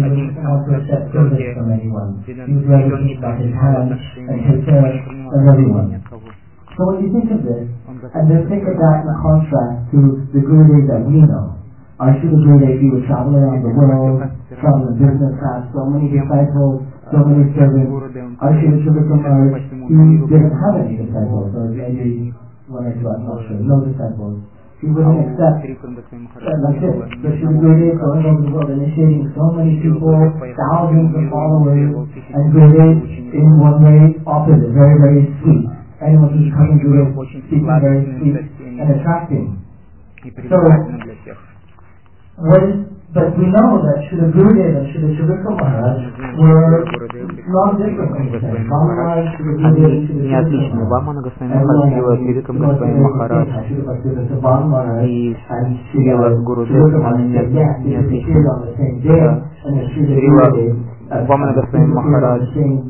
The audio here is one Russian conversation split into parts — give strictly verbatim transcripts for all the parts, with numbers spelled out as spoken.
одним из самых простых, где ребенок не принимал отношения, не принимал отношения от кого. So when you think of this, and then think of that in contrast to the Gurudev that we know, our Srila Gurudev, he would travel around the world, travel in business class, so many disciples, so many servants. Our Srila Srila Maharaj, he didn't have any disciples, or maybe one or two, I'm not sure, no disciples. He wouldn't accept uh, like this. So Srila Gurudev going over the world, initiating so many people, thousands of followers, and Gurudev in one way opposite, very, very sweet. Anyone who's coming to Gurudev speaking very sweet and attracting. So, when, but we know that Srila Gurudev and Srila Srivika Maharaj were non-different in the sense. Maharaj, Srila Gurudev, Srila Srivika Maharaj, and Srila Srivika Maharaj said, yes, they appeared on the same day, and then Srila Gurudev appeared on the same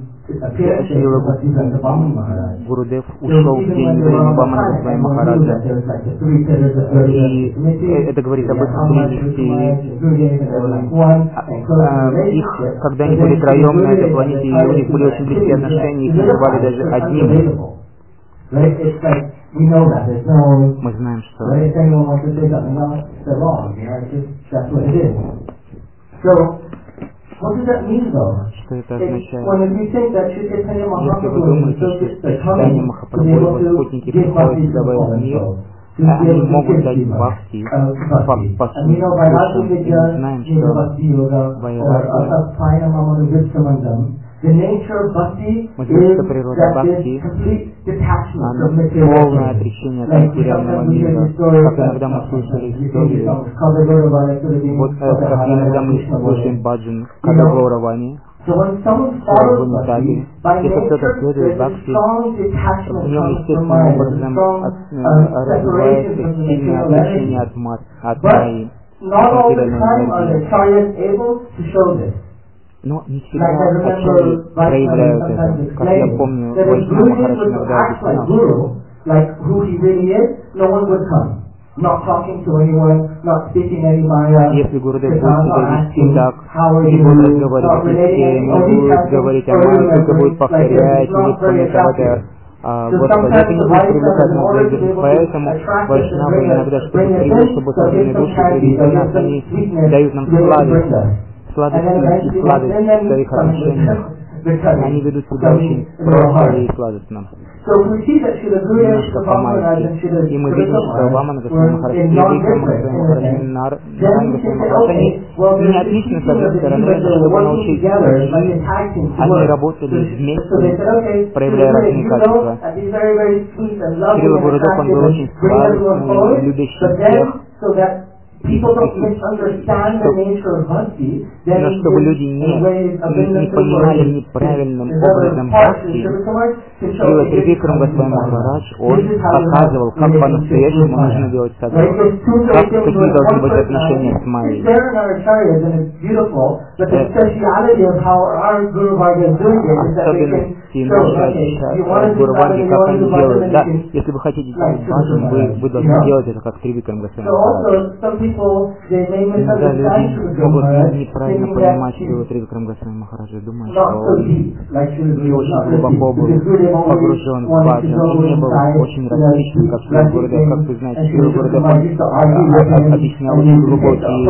Гурудев ушел в день времени Вамана Госвами Махараджа, и это говорит об их близости. Их, когда они были троем на этой планете, и у них были очень близкие отношения, их называли даже одним. Мы знаем, что What does that mean, though? Что это означает? Если вы думаете, что Чайтанья Махапрабху и его спутники приходят сюда в этот мир, они могут дать бхакти по сути душам, и мы знаем, что Вайрагья, мы знаем, что природа бхакти, она полное отречение от материального мира, как иногда мы слышали историю, вот как иногда мы слушаем баджан Када Гауравани, в Унитаге. Если кто-то следует бхакти, в нем естественным образом развивается сильное отречение от мат, от майи, материальной энергии. Но не всегда ачарьи проявляют это. Как я помню, Вайшнава Махарадж иногда объяснял, что если Гурудев будет себя вести так, не будет разговаривать ни с кем, не будет говорить о майе, только будет повторять, не будет пометовать о Господи, это не будет привлекательно для людей. Поэтому Вайшнавы иногда, чтобы привлечь, чтобы сознанные души привести нас, они дают нам славиться. Сладость и сладость в своих отношениях. Они ведут себя очень просто и сладостно. Немножко по-майски. И мы видим, что Вамана Госвами Махарадж и Викрама Госвами Махарадж, Нараяна Госвами Махарадж, они не отличны с одной стороны, чтобы научить других. Они работали вместе, проявляя разные качества. Шрила Гурудев, он был очень сладостный, любящий всех. People don't misunderstand the nature of bhakti. Но чтобы люди не, не понимали неправильным образом бхакти, Шрила Трибикрам Госвами Махарадж, он показывал, как по-настоящему нужно делать саду, как, какие должны быть отношения с майей. Особенности нашей Гуру Варги, как они делают. Да, если вы хотите делать баджан, вы, вы должны делать это как Трибикрам Госвами Махарадж. Иногда люди могут неправильно понимать Шрила Трибикрам Госвами Махараджа, думая, что он не очень глубоко был погружен в баджан и не был очень равничным, как Шрила Гурудев. Как вы знаете, Шрила Гурудев объяснял очень глубокие,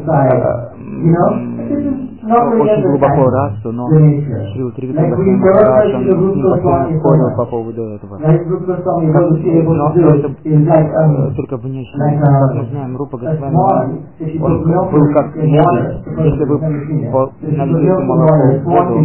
очень глубоко расу, но Шрила Трибикрам Госвами Махарадж, он с ним постоянно спорил по поводу этого. Но это только внешне. Как мы знаем, Рупа Госвами, он был как лебедь. Если вы нальете молоко в воду,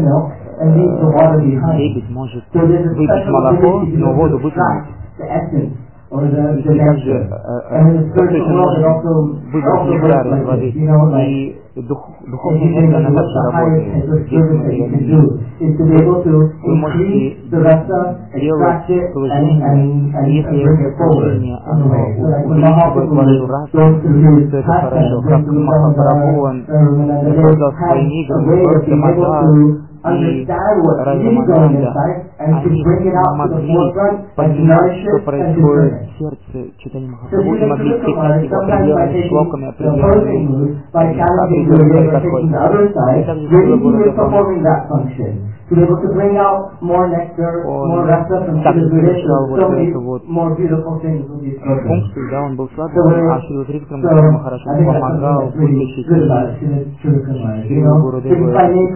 лебедь может выпить молоко, но воду выкинуть. И также точно может выбрать нектар из воды. И дух, духовная энергия, она также работает здесь в материальном мире. Вы можете делать служение, и если это служение увеличивает вашу расу, то это хорошо. Как Махапрабху, он создал своими играми просто мотал understand what is going inside and to bring it out to the forefront and to nourish it and to burn it. So Srila Krishna Maharaj sometimes by taking the opposing moves, by challenging Gurudev or taking the other side, really he was performing that function. To be able to bring out more nectar, more rasa from Srila Gurudev, so many more beautiful things with these programs. Да, он был слабым, So, а Шрила Трипакам Госвами Махарадж помогал вытащить Шрилу Гурудеву.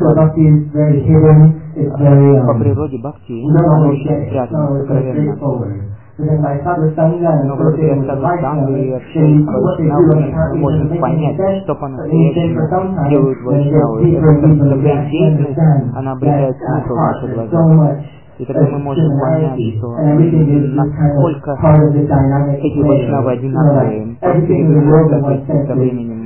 По природе бхакти он очень спрятан, сокровенно. Но благодаря саду-сангу и общению с вайшнавами мы можем понять, что по-настоящему делают вайшнавы. Тогда их деятельность, она обретает смысл в наших глазах. И тогда мы можем понять, что насколько эти вайшнавы одинаковые, просто переговорят со временем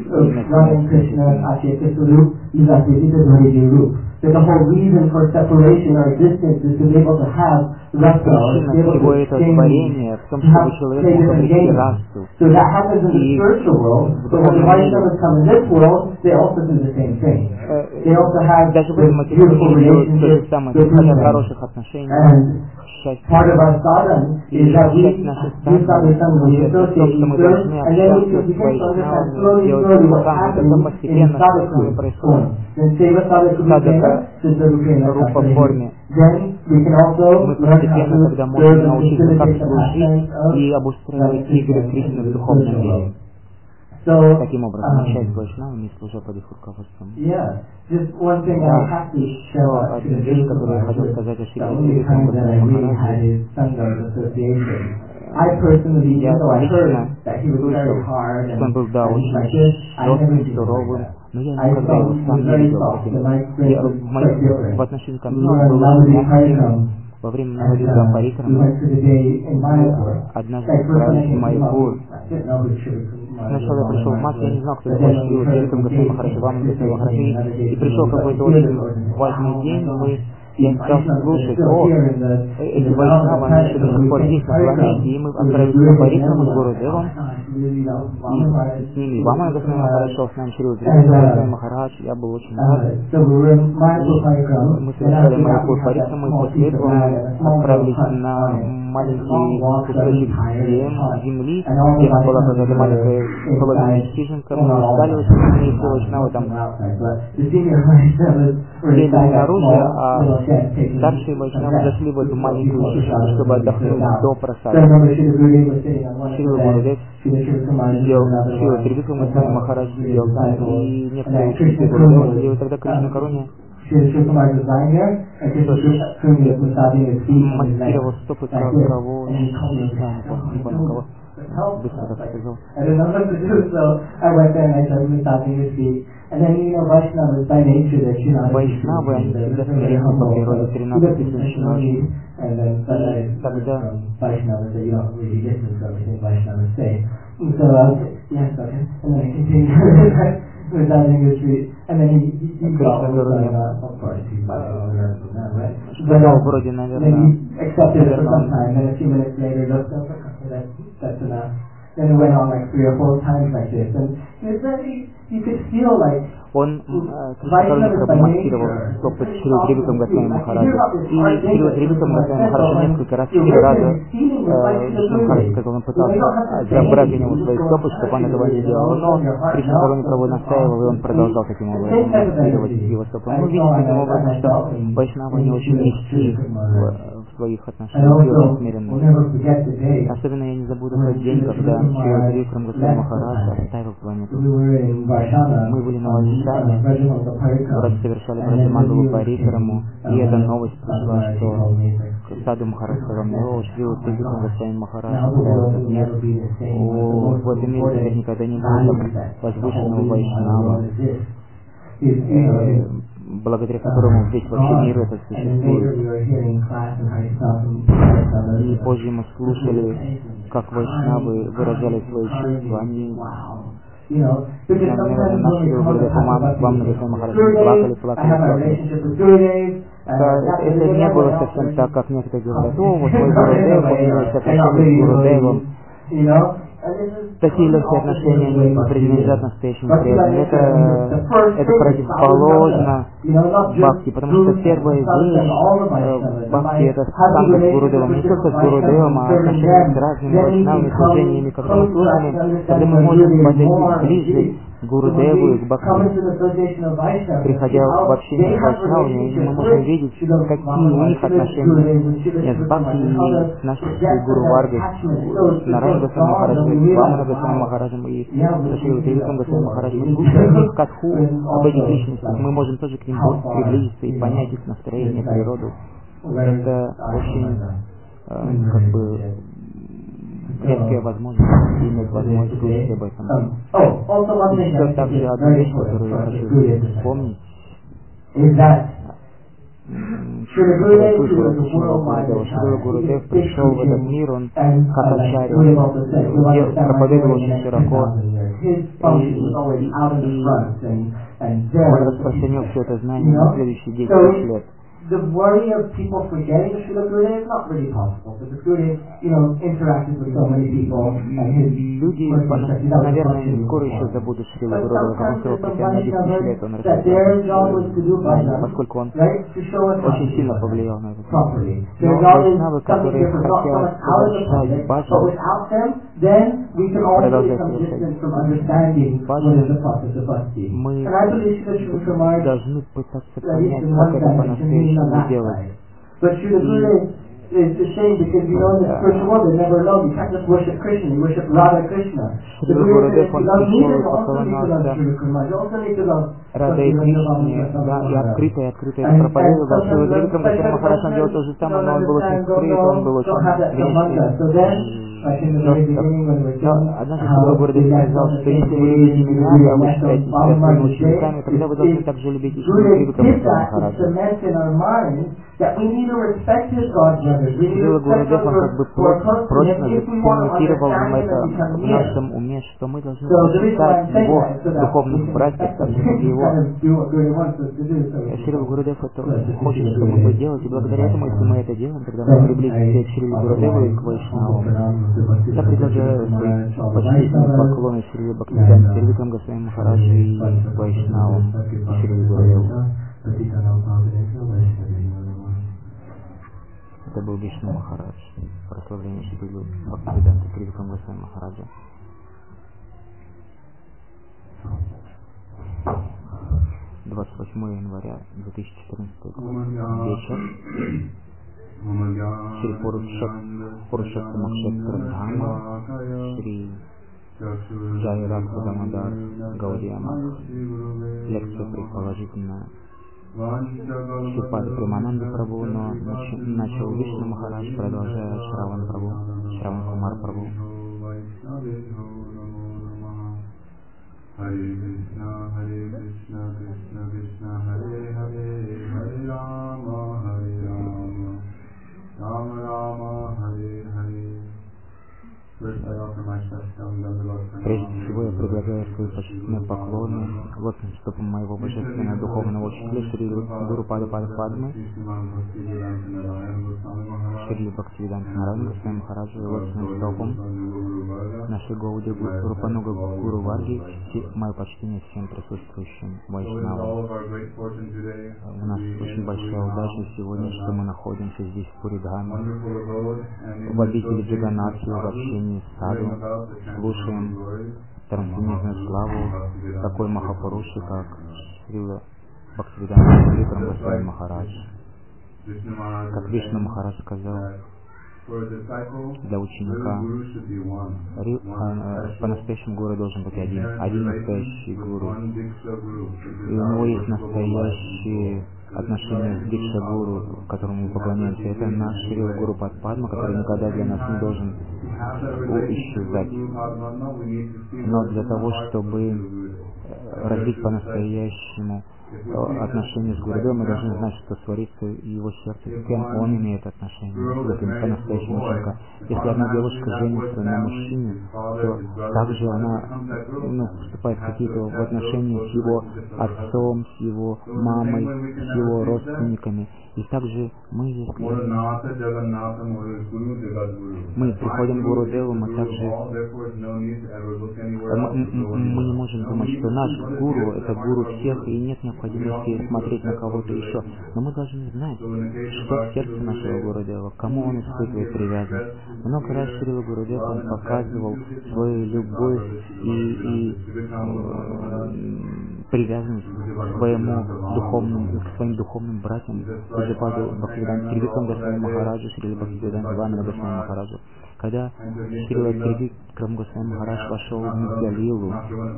и So the whole reason for separation or existence is to be able to have rasa, to be able to exchange, to have status and gain. So that happens in the spiritual world, but when the Vaishnavas come in this world, they also do the same thing. They also have this beautiful relationship with Krishna. And part of our sadhana is that we do sadhana, we associate each other, and then we can begin to understand slowly, slowly what's happening in sadhana form. Then seva sadhana Рупа в форме. Мы постепенно тогда можем научиться, как служить и обустраивать игры Кришны в духовном мире. Таким образом, часть вайшнавами, служа под их руководством. Да, еще одна вещь, которую я хотел сказать о Шриле Трипакам Госвами Махараджи. Я лично слышал, что он был, да, очень жестким, суровым, но я никогда его сам не видел таким. Я, в, моем, в отношении ко мне он был мягким. Во время Навадвипа Парикрамы однажды отправились в Майяпур. Сначала я пришел в Мат, я не знал, кто такой Шрила Трипакам Госвами Махараджи, Вамана Госвами Махараджи, и пришел какой-то очень важный день, мы я стал слушать, о, эти вайшнавы, они еще до сих пор есть на планете, и мы отправились на Парикраму с Гурудевом, и с ними Вамана Госвами Махарадж, с нами Шрила Трипакам Госвами Махарадж, я был очень рад. Мы совершали Майяпур Парикраму, и после этого мы отправились на маленький кусочек земли, где нам была какая-то маленькая холодная хижинка, мы устали очень, и все вайшнавы там сели снаружи, а старшие вайшнавы зашли в эту маленькую хижинку, чтобы отдохнуть до просады. Шрила Гурудев сидел, Шрила Трипакам Госвами Махарадж сидел там, и некоторые ученики Гурудева сидели тогда к Кришна Каруне. Массировал стопы кого, не понял кого. Быстро так сказал. Вайшнавы, они всегда смиренны по природе, тринадцать тысяч ночей. И тогда сказал вроде, наверное, Then it went on like three or four times like this, and it's very, you could feel like он Кришна продемонстрировал стопы Шрила Трипакам Госвами Махараджи. И Шрила Трипакам Госвами Махараджи несколько раз, четыре раза Кришна Махарадж сказал, он пытался забрать у него свои стопы, чтобы он этого не делал. Но Кришна Каруни Прабху настаивал, и он продолжал таким образом демонстрировать его стопы. Мы видим таким образом, что вайшнавы не очень низкие в своих отношениях, и очень смиренные. Особенно я не забуду тот день, когда Шрила Трипакам Госвами Махарадж оставил планету. Мы были на Вайшнаве, вроде совершали Браджамандалу Парикраму, и эта новость пришла, что Саду Махарадж сказал мне, о, Шрила Трипакам Госвами Махарадж оставил этот мир, о, в этом мире теперь никогда не будет так возвышенного вайшнава, благодаря которому весь вообще мир этот существует. И позже мы слушали, как вайшнавы выражали свои чувства, они наверное, наши говорят, вам на Госвами Махарадж плакали, плакали, плакали. Это не было совсем так, как некоторые говорят, о, вот мой Гурудев, у него есть отношения с Гурудевом. такие легкие отношения не принадлежат настоящему преданию. Это, это противоположно бхакти, потому что первая вещь э, бхакти — это санга с Гурудевом, не только с Гурудевом, а отношения с разными вайшнавами, служениями. Когда мы служим, когда мы можем подойти ближе к Гурудеву и к бхакти, приходя в общение с вайшнавами, мы можем видеть, какие у них отношения нет, с бхакти и с нашей Гуру Варгой, с Нараяна Госвами Махараджем, с Вамана Госвами Махараджем и с Шрилой Трипитом Госвами Махараджем. Мы слушаем их катху об этих личностях, мы можем тоже к ним приблизиться и понять их настроение, природу. Это очень, э, как бы, редкая возможность иметь возможность слушать об этом. И еще также одну вещь, которую я хочу вспомнить, Шрила Гурудева. Шрила Гурудев пришел в этот мир, он как ачарья, он проповедовал очень широко, и, и, и он распространил все это знание на следующие десять тысяч лет. The worry of people forgetting the Srila Gurudev is not really possible, because Gurudev, you know, interacted with so many people, and his люди, наверное, скоро еще забудут Шрила Гурудева, потому что спустя многие тысячи лет он распространял, поскольку он очень сильно повлиял на это. Но вайшнавы, которые хотят совершать баджан, продолжать совершать баджан, мы должны пытаться понять, как это по-настоящему делать. It's a shame because you know in the spiritual world they never know. You can't just worship Krishna, you worship Radha Krishna. The Guru says you don't need to also need to love Shri Krishna. You also need to love Рада и Кришне, да, и открыто, и открыто это проповедовал. Шрила Трипитам Госвами Махарадж, он делал то же самое, но он был очень скрыт, он был очень внешний. Но однажды Шрила Гурудев сказал, что если вы любите меня, а вы считаете себя своими учениками, тогда вы должны также любить и Шрила Трипитам Госвами Махараджа. Шрила Гурудев, он как бы прочно зацементировал нам это в нашем уме, что мы должны почитать его духовных братьев, так же, как и его. Шрила Гурудев это хочет, что мы будем делать, и благодаря этому, если мы это делаем, тогда мы приблизимся к Шриле Гурудеву и к вайшнавам. Я предлагаю свои почтительные поклоны Шриле Бхактивиданте Сервикам Госвами Махараджу и вайшнавам и Шриле Гурудеву. Это был Вишну Махарадж, прославление Шрилы Бхактивиданте Сервикам Госвами Махараджа. двадцать восьмого января две тысячи четырнадцатого года. Вечер. Шри Пурушоттама Макшетра Дхама, Шри Джай Радха Дамодар Гаудия. Лекция предположительно Шрипада Примананда Прабху, но начал Вишну Махарадж, продолжая Шраван Прабху, Шраван Кумар Прабху. Hare Krishna, Hare Krishna, Krishna Krishna, Hare Hare, Hare Rama, Hare Rama, Rama Rama, Hare Hare. Прежде всего я предлагаю свои почтительные поклоны лотным стопам моего божественного духовного учителя Шри Гуру Пада Пада Падмы, Шри Бхактивиданте Нараяна Госвами Махараджу, и лотным стопам нашей Гауди Гуру Пануга Гуру Варги, мое почтение всем присутствующим вайшнавам. У нас очень большая удача сегодня, что мы находимся здесь в Пуридхаме, в обители Джаганнатхи, в общении с саду, слушаем трансцендентную славу такой Махапуруши, как Шрила Бхактивиданте Сервикам Госвами Махарадж. Как Вишну Махарадж сказал, для ученика по-настоящему гуру должен быть один, один настоящий гуру. И у него есть настоящие отношения с Дикша Гуру, которому мы поклоняемся. Это наш Шрила Гуру Падма, который никогда для нас не должен исчезать. Но для того, чтобы развить по-настоящему отношения с Гурудевом, мы должны знать, что творится в его сердце, с кем он имеет отношения, с этим по-настоящему ученика. Если одна девушка женится на мужчине, то также она ну, вступает в какие-то в отношения с его отцом, с его мамой, с его родственниками. И также мы, если мы приходим к Гурудеву, мы также мы, мы не можем думать, что наш гуру — это гуру всех, и нет необходимости смотреть на кого-то еще. Но мы должны знать, что в сердце нашего Гурудева, к кому он испытывает привязанность. Много раз Шрила Гурудев он показывал свою любовь и, и э, привязанность к своему духовному, к своим духовным братьям, Пуджападу Бхактивиданта Тривикрама Госвами Махараджу, Шрила Бхактивиданта Вамана Госвами Махараджу. Когда Шрила Тривикрама Госвами Махарадж вошел в Мидгалилу,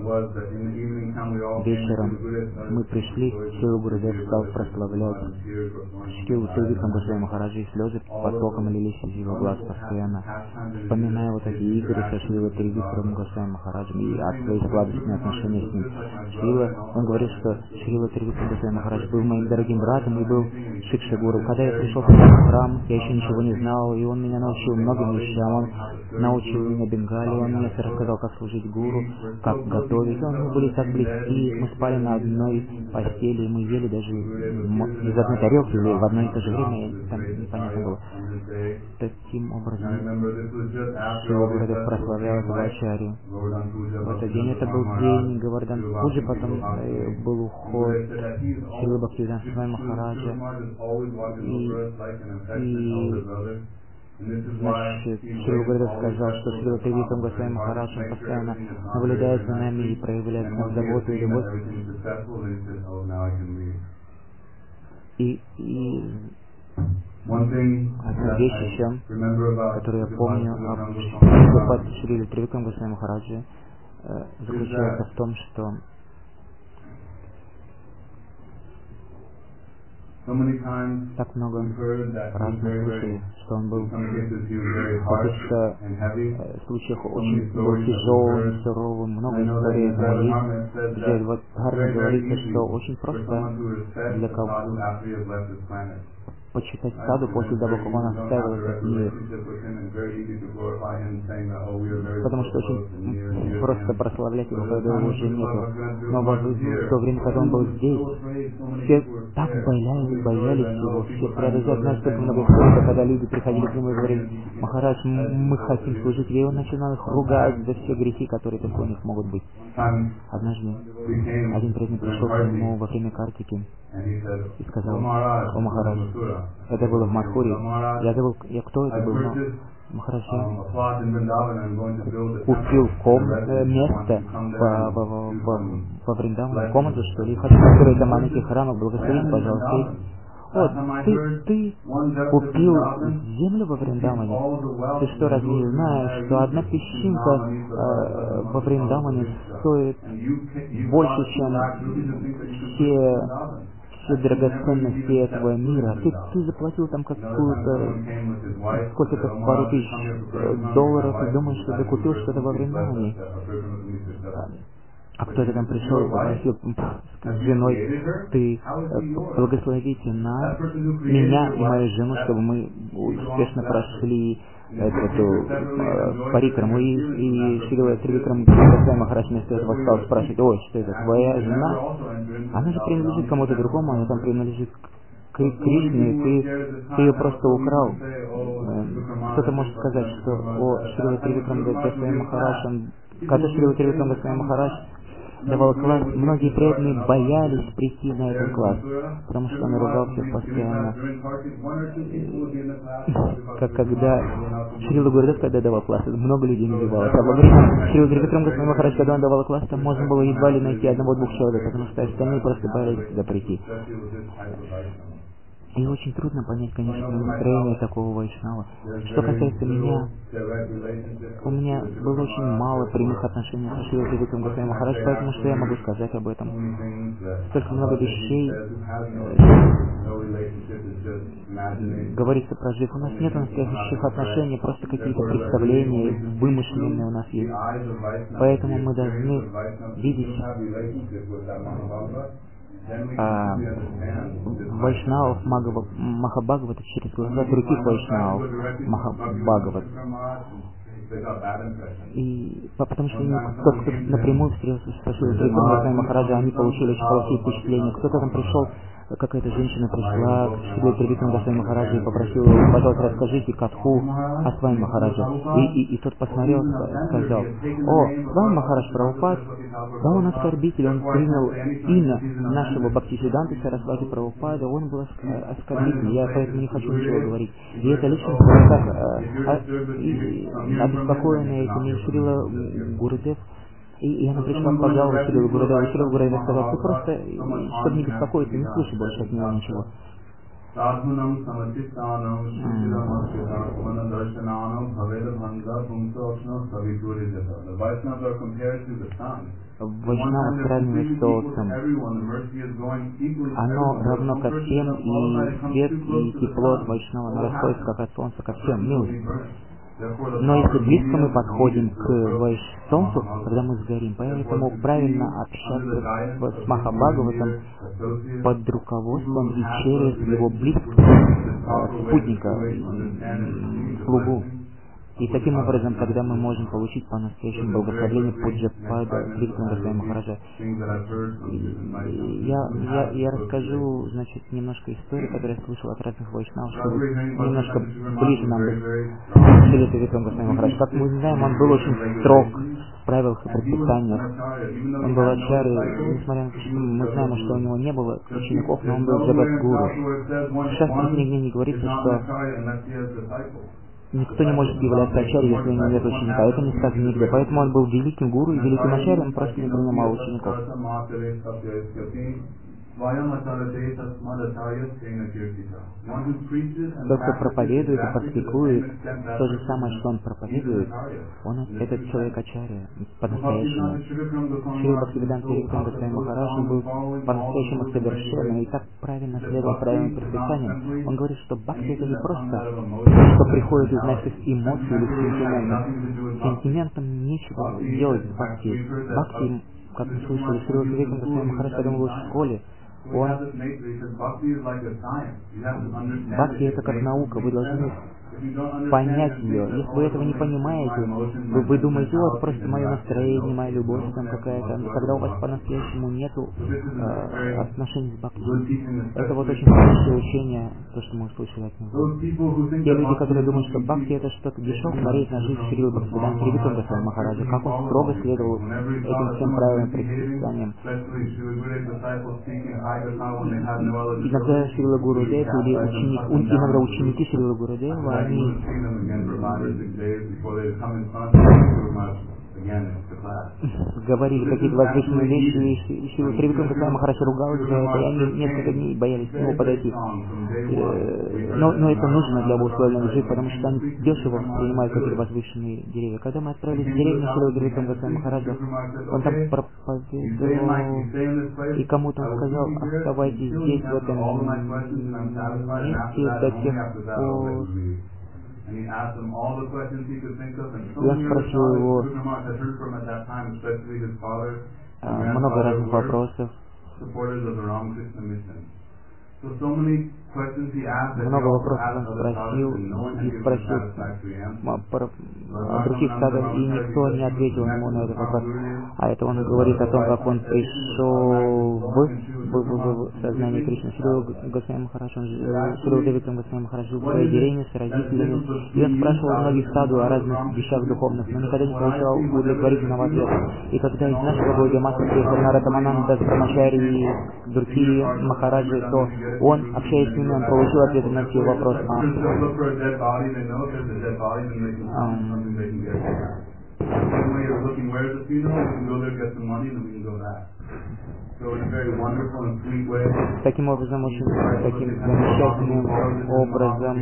вечером мы пришли, Шрила Гурудев стал прославлять Шрилу Тривикрама Госвами Махараджа, и слезы потоком лились из его глаз постоянно, вспоминая вот эти игры со Шрила Тривикрама Госвами Махараджем и от своих сладостных отношений с ним. Шрила, он говорит, что Шрила Тривикрама Госвами Махарадж был моим дорогим братом и был Шикша Гуру. Когда я пришел в храм, я еще ничего не знал, и он меня научил многим вещам. Он научил меня бенгали, он мне рассказал, как служить гуру, как готовить. Он, мы были так близки, мы спали на одной постели, и мы ели даже из одной тарелки, или в одно и то же время, там непонятно было. Таким образом, Шрила Гурудев прославлял Ачарью. В этот день это был день Говардан Пуджи, потом э, был уход Шрилы Бхактивиданта Свами Махараджа. И, и значит, Шрила Гурудев сказал, что Шрила Тривикрама Госвами Махарадж он постоянно наблюдает за нами и проявляет нам заботу и любовь. И, и одна вещь еще, которую я помню об Шриле Тривикрама Госвами Махараджа, э, заключается в том, что так много раз мы слышали, что он был в каких-то э, случаях очень был тяжелым, суровым, много историй в моей жизни. Вот Дхарма говорится, что очень просто для кого почитать саду после того, как он оставил этот мир. Потому что очень просто прославлять его, когда его уже нету. Но в то время, когда он был здесь, все так боялись, боялись его, все преодолели. Знаешь, сколько много историй, когда люди приходили к нему и говорили: Махарадж, мы хотим служить. И он начинал их ругать за все грехи, которые только у них могут быть. Однажды один преданный пришел к нему во время Картики и сказал: о Махарадж, это было в Мадхуре, я забыл, я кто это был, но Махарадж купил ком, э, место во, во, во, во, во Вриндаване, комнату, что ли, хочу построить там маленький храмов, благословить, пожалуйста. Вот, ты, ты купил землю во Вриндаване? Ты что, разве не знаешь, что одна песчинка э, во Вриндаване стоит больше, чем все, все драгоценности этого мира? Ты, ты заплатил там какую-то, сколько-то пару тысяч долларов и думаешь, что ты купил что-то во Вриндаване? А кто-то там пришел и попросил с женой: ты благословите нас, меня и мою жену, чтобы мы успешно прошли эту э, парикраму. И, и Шрила Тривикрама Госвами Махарадж вместо этого стал спрашивать: ой, что это, твоя жена? Она же принадлежит кому-то другому, она там принадлежит к Кришне, ты, ты ее просто украл. Кто-то может сказать, что о Шрила Тривикрама Госвами Махарадж, он, когда Шрила Тривикрама Госвами Махарадж давал класс, многие преданные боялись прийти на этот класс, потому что он ругал всех постоянно. Как когда Шрила Гурудев, когда давал класс, много людей набивалось. А во время Шрила Тривикрама Госвами Махарадж, когда он давал класс, там можно было едва ли найти одного-двух человек, потому что остальные просто боялись туда прийти. И очень трудно понять, конечно, настроение такого вайшнава. Что касается меня, у меня было очень мало прямых отношений с Шрилой Тривикрама Госвами Махарадж, поэтому что я могу сказать об этом? Столько много вещей говорится про жив. У нас нет настоящих отношений, просто какие-то представления вымышленные у нас есть. Поэтому мы должны видеть а, вайшнавов Махабхагавата через глаза других вайшнавов Махабхагават. И потому что кто-то кто напрямую встретился с Шрилой Госвами Махараджа, они получили очень плохие впечатления. Кто-то там пришел, какая-то женщина пришла к Шриле Трибхипан Госвами Махараджа и попросила его: пожалуйста, расскажите катху о с вами Махараджа. И, и, и тот посмотрел и сказал: о, с вами Махарадж Прабхупад, да, он оскорбитель, он принял имя нашего Бхактисиданты Сарасвати Прабхупада, он был оскорбитель, я поэтому не хочу ничего говорить. И эта личность была так а, и, обеспокоенная этим, и Шрила Гурудев, и, и она пришла пожаловать Шрилу Гурудеву, и Шрила Гурудев сказал: ты просто, чтобы не беспокоиться, не слушай больше от него ничего. Вайшнава сравнивает с солнцем. Оно равно ко всем, и свет, и тепло от Вайшнава, оно расходится как от солнца ко всем, милость. Но если близко мы подходим к Вайш солнцу, тогда мы сгорим. Поэтому правильно общаться с Махабхагаватом под руководством и через его близкого спутника, слугу. И таким образом тогда мы можем получить по-настоящему благословение Пуджапада Трибхипан Госвами Махараджа. Я, я, я расскажу, значит, немножко истории, которые я слышал от разных вайшнавов, чтобы немножко ближе нам быть Шриле Трибхипан Госвами Махараджа. Как мы знаем, он был очень строг в правилах и предписаниях. Он был ачарьей, несмотря на то, что мы знаем, что у него не было учеников, но он был джагат-гуру. В шастре нигде не говорится, что никто не может являться ачарьей, если у него нет ученика. Это не сказано нигде. Поэтому он был великим гуру и великим ачарьем, он просто не принимал учеников. Тот, кто проповедует и практикует то же самое, что он проповедует, он этот человек ачарья по-настоящему. Шрила Бхактивиданта Трибхипан Госвами Махарадж был по-настоящему совершенным и так правильно следовал правильным предписаниям. Он говорит, что бхакти это не просто то, что приходит из наших эмоций или сентиментов. Сентиментам нечего делать с бхакти. Бхакти, как мы слышали, Шрила Трибхипан Госвами Махарадж, когда он был в школе, он... Бхакти это как наука, вы должны понять ее. Если вы этого не понимаете, вы, вы думаете: о, это просто мое настроение, моя любовь там какая-то, когда у вас по-настоящему нету э, отношений с бхакти. Это вот очень хорошее учение, то, что мы услышали от него. Те люди, которые думают, что бхакти это что-то дешевое, смотреть на жизнь Шрилы Бхактивиданта Трибхипан Госвами Махараджа, как он строго следовал этим всем правильным предписаниям. Иногда Шрила Гурудев или ученик, иногда ученики Шрилы Гурудева, они говорили какие-то возвышенные вещи, и Шрила Трибхипан Госвами Махарадж ругался за это, и они несколько дней боялись к нему подойти. Но, но это нужно для обусловленной жизни, потому что они дешево воспринимают какие-то возвышенные деревья. Когда мы отправились в деревню Шрилы Трибхипан Госвами Махараджа, он там проповедовал, и кому-то он сказал: оставайтесь здесь, в этом месте, до тех пор. И он спросил его а, много разных вопросов. Много вопросов он спросил и спросил о других стадах, и никто не ответил ему на этот вопрос. А это он говорит о том, как он пришел в, в, в, в сознание Кришны. Шрила Госвами Махарадж, он Шрила Трибхипан Госвами Махарадж жил в своей деревне с родителями, и он спрашивал у многих саду о разных вещах духовных, но никогда не получал удовлетворительного ответа. И когда из нашего Гаугия-мата приехал Наратамананда с Брамачари и другие Махараджи, то он, общаясь с ними, он получил ответы на все вопросы. Таким образом, очень таким замечательным образом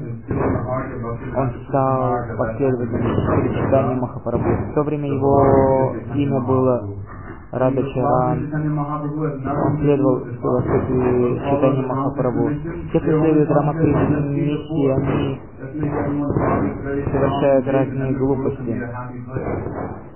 он стал последователем читания Махапрабху. В то время его имя было Радачаран, он следовал философии читания Махапрабху. Те, кто следует Рамакришне вместе, они совершают разные глупости.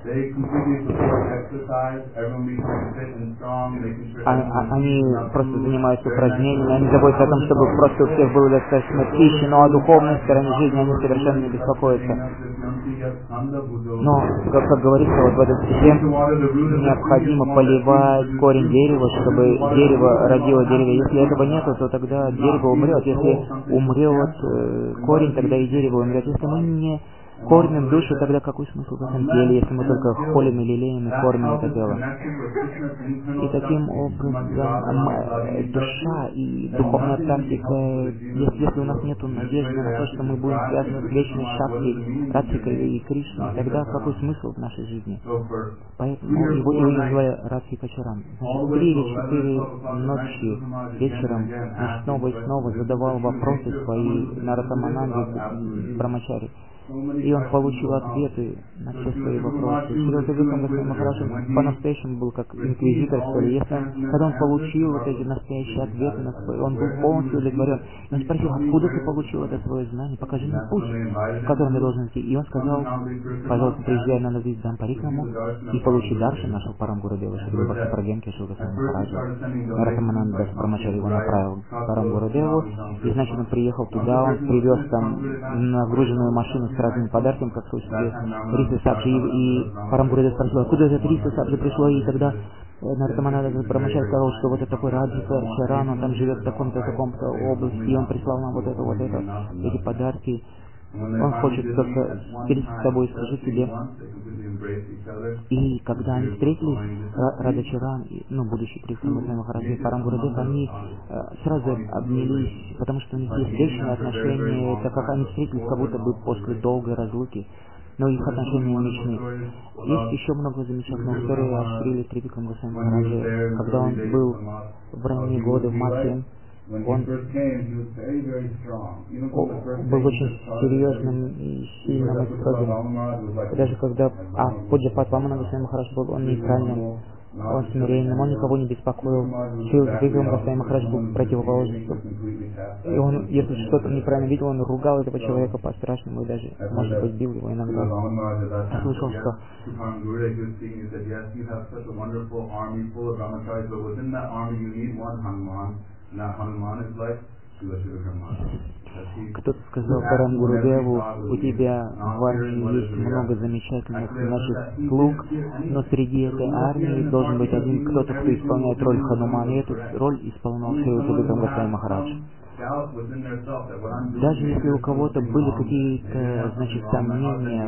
Они просто занимаются упражнениями, они заботятся о том, чтобы просто у всех было достаточно пищи, но о духовной стороне жизни они совершенно не беспокоятся. Но, как, как говорится, вот в этом стихе необходимо поливать корень дерева, чтобы дерево родило дерево. Если этого нет, то тогда дерево умрет. Если умрет э, корень, тогда и дерево умрет. Если мы не кормим душу, тогда какой смысл в этом теле, если мы только холим и лелеем и кормим это тело? И таким образом душа и духовная практика, если, если у нас нет надежды на то, что мы будем связаны с вечной Шакти, Радхикой и Кришной, тогда какой смысл в нашей жизни? Поэтому его, его называли Радхика Чаран. Значит, три или четыре ночи вечером, значит, снова и снова задавал вопросы свои Наратамананде Брамачари. И он получил ответы на все свои вопросы. Шрила Трипурам Госвами Махарадж по-настоящему был как инквизитор, что ли. Если он, когда он получил вот эти настоящие ответы, на свои, он был полностью удовлетворен. И он спросил, откуда ты получил это свое знание? Покажи мне путь, в котором я должен идти. И он сказал, пожалуйста, приезжай на Навиздам Парикраму и получи даршан, нашел Парам Гурудева, Шрила Бхактипрагенки, Шрила Госвами Махараджа. Ратамананда Дас Брамачари его направил к Парам Гурудеву. И значит, он приехал туда, он привез там нагруженную машину с разными подарками, как слышали, Риса Сабджи, и, и Парам Гурудев спросил, откуда это Риса Сабджи пришло, и тогда Наратамананда Брамачари сказал, что вот это такой Радхика Чаран, он там живет в таком-то, таком-то области, и он прислал нам вот это, вот это, эти подарки. Он хочет только встретиться с тобой, скажи тебе. И когда они встретились, Радачаран, ну, будущий Кришна Госвами Махарадж и Парам Гурудев, они э, сразу обнялись, потому что у них есть вечные отношения, так как они встретились как будто бы после долгой разлуки. Но их отношения вечны. Есть еще много замечательных историй о Шриле Трипурам Госвами Махарадже, когда он был в ранние годы в Матхе. Он был очень серьезным и сильным и строгим. Даже когда а, Пуджапат Вамана Госвами Махарадж был, он нейтральным, он смиренным, он никого не беспокоил. Шрила Трипурам Госвами Махарадж был противоположностью. И он, если что-то неправильно видел, он ругал этого человека по-страшному и даже, может быть, бил его иногда. Я слышал, что кто-то сказал Парам Гурудеву, у тебя в армии есть много замечательных наших слуг, но среди этой армии должен быть один кто-то, кто исполняет роль Ханумана, и эту роль исполнял Шрила Трипурам Госвами Махарадж. Даже если у кого-то были какие-то, значит, сомнения,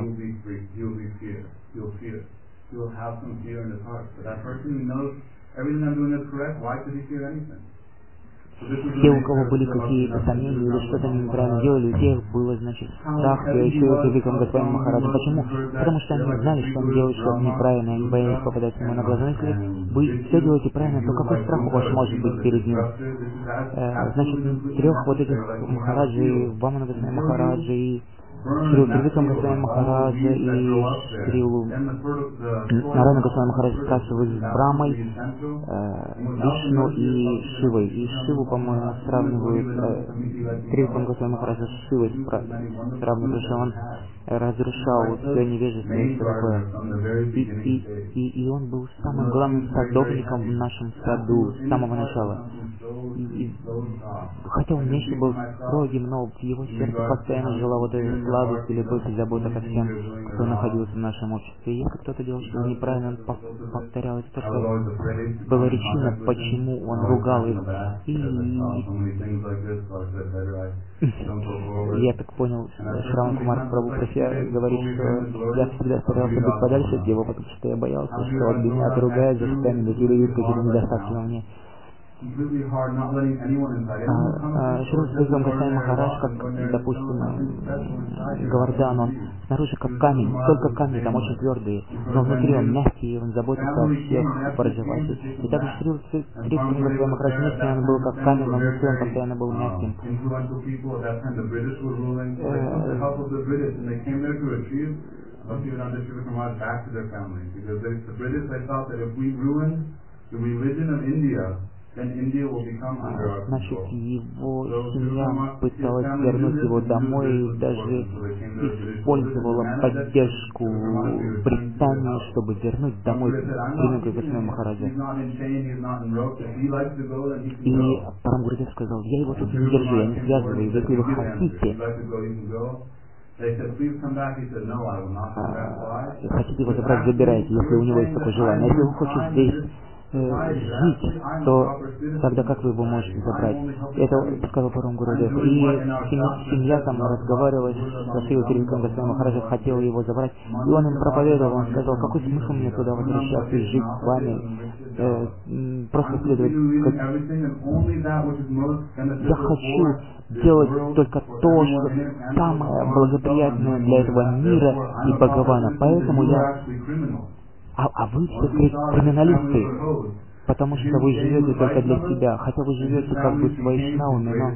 те, у кого были какие-то сомнения или что-то они неправильно делали, у тех было, значит, страх перед Шрилой Трипурам Госвами Махараджа. Почему? Потому что они знали, что он делает что-то неправильно, они боялись попадать ему на глаза. Если вы все делаете правильно, то какой страх у вас может быть перед ним? Э, значит, трех вот этих Махараджи, Вамана Госвами Махараджа и Шрилу Трипурам Госвами Махараджа и Шрилу Нарайана Госвами Махараджа спрашивали с Брамой, э, Вишну и Шивой. И Шиву, по-моему, сравнивают, э, Трипурам Госвами Махараджа с Шивой сравнивают, потому что он разрушал все невежество и все такое. И, и, и, и он был самым главным садовником в нашем саду с самого начала. И, и, хотя он внешне был строгим, но в его сердце постоянно жила вот эта сладость и любовь и забота ко всем, кто находился в нашем обществе. И если кто-то делал что-то неправильно, он повторял это, то, что была причина, почему он ругал их. И я так понял, Шраван Кумар Прабху про себя говорит, что я всегда старался быть подальше от него, потому что я боялся, что от меня отругают за что-нибудь или видят какие-то недостатки во мне. Шрила Трипурам Госвами Махарадж, как, допустим, Гавардан, он снаружи как камень, только камни там очень твердые, но внутри он мягкий, он заботится о всех Браджаваси. И также Шрила Трипурам Госвами Махарадж внешне он был как камень, но внутри он постоянно был мягким. Значит, его семья пыталась вернуть его домой, даже использовала поддержку Британии, чтобы вернуть домой племянника Госвами Махараджа. И Парам Гурудев сказал: я его тут не держу, я не связываю, если вы хотите, а, хотите его забрать, забирайте, если у него есть такое желание. Если он хочет здесь э, жить, то тогда как вы его можете забрать? Это сказал Парам Гурудев. И семья, семья там разговаривала со Шрилой Трипурой Госвами Махараджа, хотела его забрать. И он им проповедовал, он сказал: какой смысл мне туда возвращаться и жить с вами? Э, просто следовать. Как... Я хочу делать только то, что самое благоприятное для этого мира и Бхагавана. Поэтому я... А, а вы все криминалисты, потому что вы живете только для себя, хотя вы живете как бы с вайшнавами, но...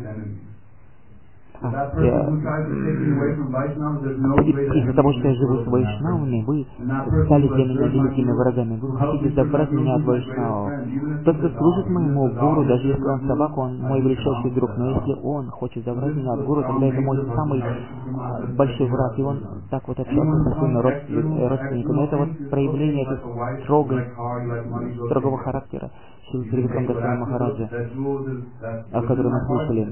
Из-за того, что я живу с вайшнавами, вы стали для меня великими врагами. Вы хотите забрать меня от вайшнавов. Тот, кто служит моему гуру, даже если он собака, он мой величайший друг. Но если он хочет забрать меня от гуру, тогда это мой самый большой враг. И он так вот общался со своими родственниками. Это вот проявление этой строгой, строгого характера Шрилы Трипуры Госвами Махараджа, о котором мы слышали.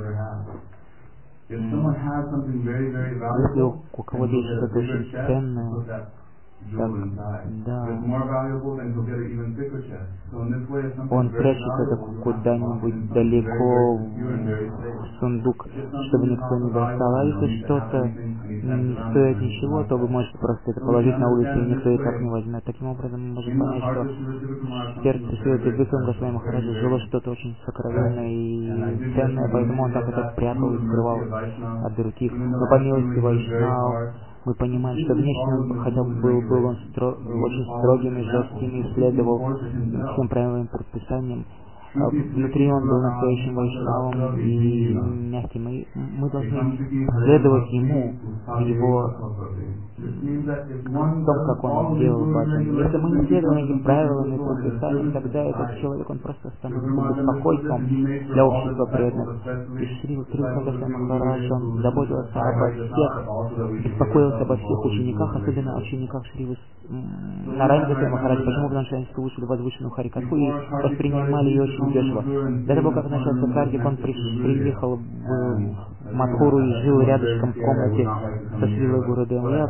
Если у кого-то есть что-то очень ценное, так, да, он прячет это куда-нибудь далеко в сундук, чтобы никто не достал. А если что-то не стоит ничего, то вы можете просто это положить на улицу, и никто и так не возьмет. Таким образом, мы можем понять, что в сердце Шрилы Трипуры Госвами Махараджа жило что-то очень сокровенное и ценное, поэтому он так это прятал и скрывал от других. Но по милости вайшнав мы понимаем, что внешне, хотя был, был он стро, очень строгим и жестким, и следовал всем правильным предписаниям, а внутри он был настоящим вайшнавом и мягким. И мы должны следовать ему, его в том, как он делал баджан. Если мы не следуем этим правилам и предписаниям, тогда этот человек, он просто становится беспокойством для общества преданных. И Шрила Трипуры Госвами Махарадж, он заботился обо всех, беспокоился обо всех учениках, особенно о учениках Шрилы Нарайаны Госвами Махарадж. Почему? Потому что они слушали возвышенную Харикатху и воспринимали ее очень дешево. До того, как начался кардик, он при, приехал в Мадхуру и жил рядышком в комнате со Шрилой Гурудевом. Я,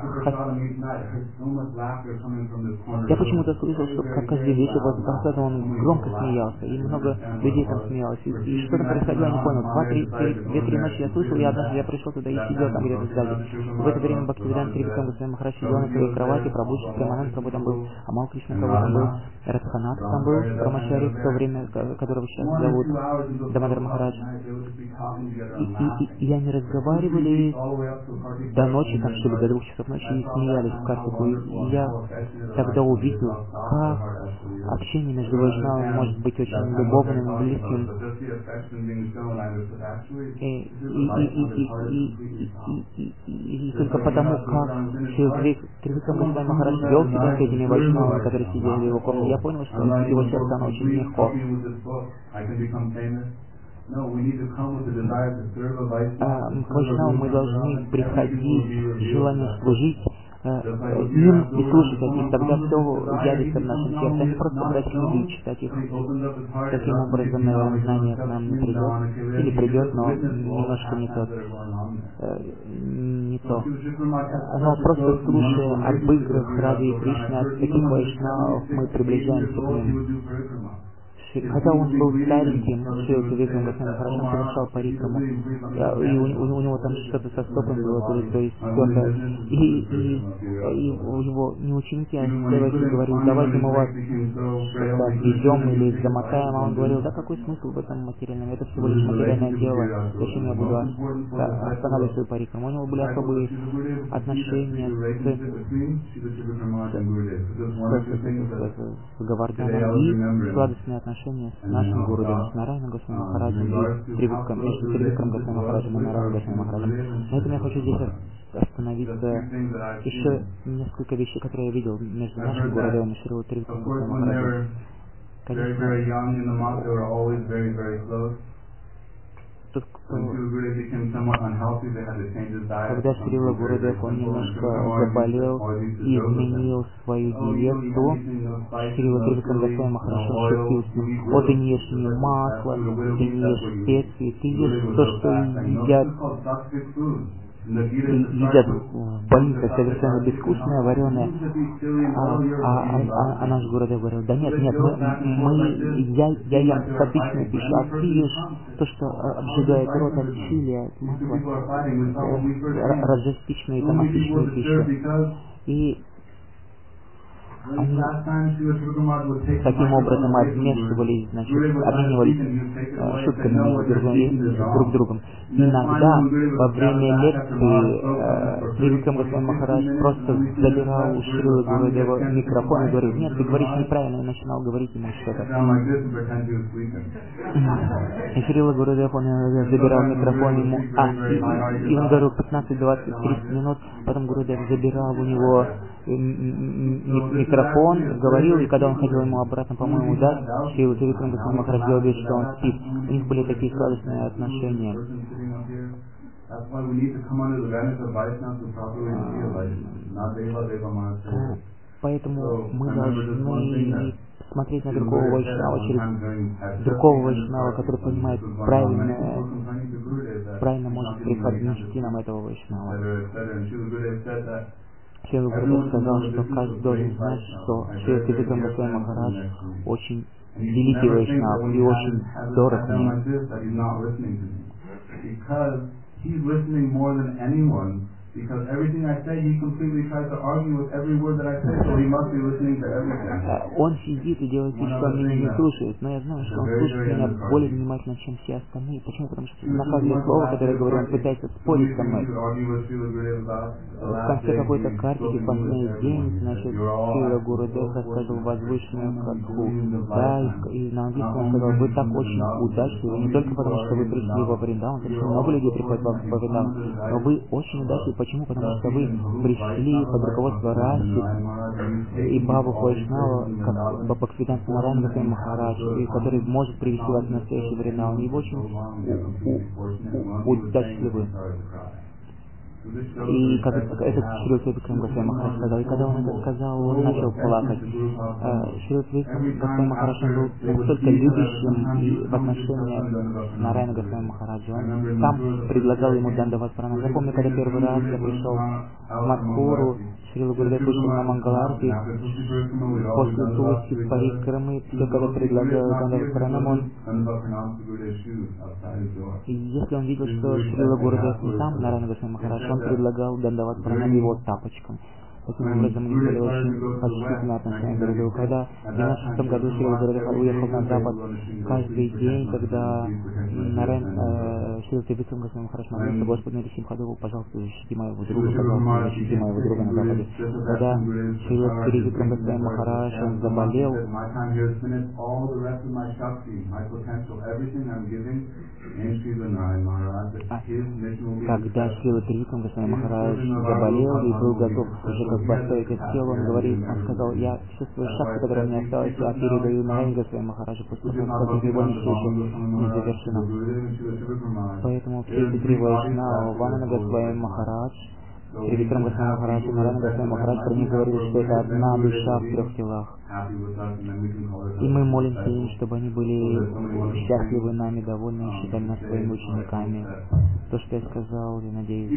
я почему-то слышал, что как каждый вечер возле концерта он громко смеялся, и много людей там смеялось. И, и что там происходило, я не понял. Два-три ночи я слышал, и однажды я пришел туда и сидел там где-то сзади. В это время Бхактивиданта Трипуры Госвами Махарадж сидел на своей кровати, Прабху Премананд Прабху там был, Амал Кришна Прабху там был, Радханат там был, Брамачари в то время, которого сейчас зовут Дамодар Махарадж. И, и, и, и они разговаривали до ночи, там что ли, до двух часов ночи, и смеялись в картику. И я тогда увидел, как общение между вайшнавами может быть очень любовным, близким. И, и, и, и, и, и, и, и только потому, как Шрила Трипуры Госвами Махарадж вел себя с этими вайшнавами, которые сидели в его комнате, я понял, что его сердце, оно очень легко. А, к вайшнавам мы должны приходить с желанием служить им и слушать от них, тогда все явится в нашем сердце. Не просто брать книги и читать их. Таким образом, наверное, знание к нам не придет. Или придет, но немножко не тот. Не то. Но просто слушая об играх Радхи и Кришны, от таких вайшнавов мы приближаемся к ним. Хотя он был стареньким, Шрила Трипуры Госвами Махарадж, он совершал парикраму, и у, у, у него там что-то со стопами было, то есть, то есть стёрто. И, и, и у него не ученики, а следователь говорил: давайте мы вас что-то отведем или замотаем, а он говорил: да какой смысл в этом материальном, это всего лишь материальное дело, зачем я буду останавливать свою парикраму. У него были особые отношения с, с, с Гавардhaном и сладостные отношения с нашим Гурудевом, с Нарайаной Госвами Махараджем и Трипурой, между Трипурой Госвами Махараджем и Нарайаной Госвами Махараджем. На этом я хочу здесь остановиться. Еще несколько вещей, которые я видел между нашим Гурудевом и Шрилой Трипурой Госвами Махараджем. Конечно, тот, кто... Когда Шрила Гурудев, он немножко заболел и изменил свою диету, Шрила Трипикрама Госвами Махарадж шутил с ним: «О, ты не ешь не масло, ты не ешь специи, ты ешь то, что едят едят в больницах, совершенно безвкусное, вареное». А, а, а, а наш Гурудев говорил: да нет, нет, мы, мы я, я ем сатвичную пищу, а ты ешь то, что обжигает рот от чили, от масла, э, раджастичную и тамасичную пищу. И они таким образом обмешивались, значит, обменивались э, шутками между друг другом. Иногда во время лекции э, Трипикрама Госвами Махарадж просто забирал у Шрилы Гурудева микрофон и говорил: нет, ты говоришь неправильно, и начинал говорить ему что-то. И Шрила Гурудев, он забирал микрофон ему, а, и, и он говорил пятнадцать, двадцать, тридцать минут, потом Гурудев забирал у него микрофон, говорил, и когда он хотел ему обратно, по-моему, дать, Шрила Трипикрама Госвами Махарадж делал вид, что он спит. У них были такие сладостные отношения. Поэтому мы должны смотреть на другого вайшнава через другого вайшнава, который понимает правильно, правильно может преподнести нам этого вайшнава. Шрила Гурудев сказал, что каждый должен знать, что Шрила Трипикрама Госвами Махарадж очень великий вайшнав и очень дорог мне. Because everything I say, he completely tries to argue with every word that I say, so he must be listening to everything. Он сидит и делает вид, что он меня не слушает, но я знаю, что он слушает меня более внимательно, чем все остальные. Почему? Потому что на каждое слово, которое я говорю, он пытается спорить со мной. В конце какой-то картики, в последний день, значит, Шрила Гурудев рассказывал возвышенную катху. Да, и, и на английском он сказал: вы так очень удачливы, не только потому, что вы пришли во Вриндаун, потому что много людей приходят во Вриндаун, но вы очень удачливы. Почему? Потому что вы пришли под руководство Раси и Бабу Вайшнава, как Бхактивиданта Нараяна Госвами Махарадж, который может привести вас в настоящий Вриндаун. И вы очень удачливы. И как этот Шрила Трипикрама Госвами Махарадж сказал, и когда он это сказал, он начал плакать. Шрила Трипикрама Госвами Махарадж был настолько любящим и в отношении Нараяна Госвами Махараджа. Он сам предлагал ему дандават пранам. Я помню, когда первый раз я пришел в Мадхуру, Шрила Гурудев вышел на Мангаларти, после Тулси Парикрамы, все, когда предлагал дандават пранам, он... И если он видел, что Шрила Гурудев не сам Нараяна Госвами Махарадж, он предлагал дандават пранам его тапочкам. Таким образом, у них были очень почтительные отношения друг к другу. Когда в девяносто шестом году Шрила Гурудев уехал на Запад, каждый день, когда Нараян, Шрила Трипикрама Госвами Махарадж молился: Господи, Нарисим Хадову, пожалуйста, защити моего друга, пожалуйста, защити моего друга на Западе. Когда Шрила Трипикрама Госвами Махарадж, он заболел, а когда Шрила Трипикрама Госвами Махарадж заболел и был готов уже как бы оставить это тело, он говорит, он сказал: я все свои шахты, которые у меня осталось, я передаю Нараяне Госвами Махараджу, после того, как его миссия еще не завершена. Поэтому все эти три вайшнава, Вамана Госвами Махарадж, Трипикрама Госвами Махарадж и Нараяна Госвами Махарадж, про них говорили, что это одна душа в трех телах. И мы молимся им, чтобы они были счастливы нами, довольны и считали нас своими учениками. То, что я сказал, я надеюсь,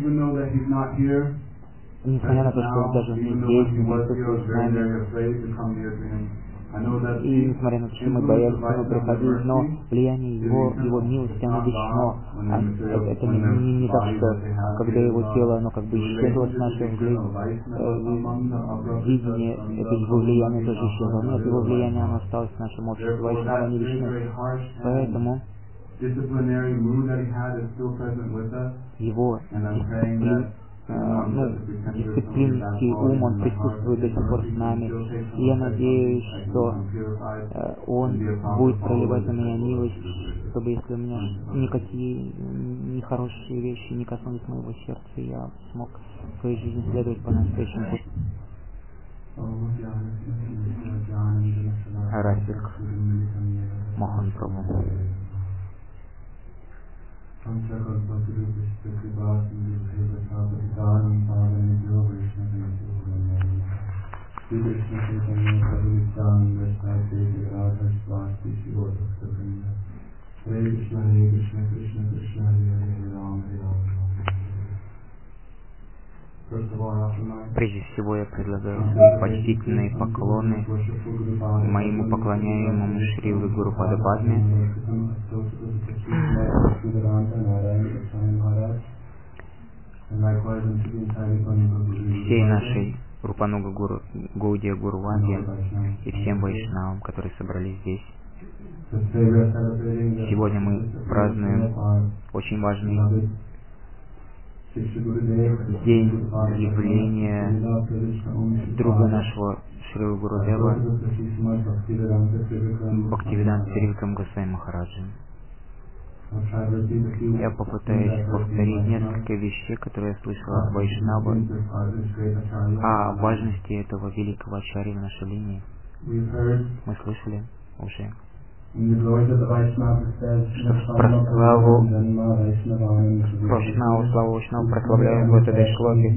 несмотря на то, что он даже не здесь, не присутствует с нами, и несмотря на то, что мы боялись к нему приходить, но влияние его, его милости, оно вечно. А это, это не, не, не так, что когда его тело, оно как бы исчезло с нашего э, видения, это его влияние тоже исчезло. Нет, его влияние, оно осталось в нашем обществе, вайшнавы они вечны. Поэтому его дисциплин, ну, дисциплинский ум, он присутствует до сих пор с нами. И я надеюсь, что э, он будет проливать на меня милость, чтобы если у меня никакие нехорошие вещи не коснулись моего сердца, я смог в своей жизни следовать по настоящему пути. Расик Мохан Прабху. Прежде всего я предлагаю свои почтительные поклоны моему поклоняемому Шриле Гурупада Падме, всей нашей Рупануга Гуру, Гаудия Гуруваде и всем вайшнавам, которые собрались здесь. Сегодня мы празднуем очень важный день явления друга нашего Шрилы Гурудева Бхактивиданта Тривикрама Госвами Махараджа. Я попытаюсь повторить несколько вещей, которые я слышал от Вайшнава о важности этого великого ачарьи в нашей линии. Мы слышали уже, что про славу Вайшнаву, славу Вайшнаву прославляем в этой шлоке.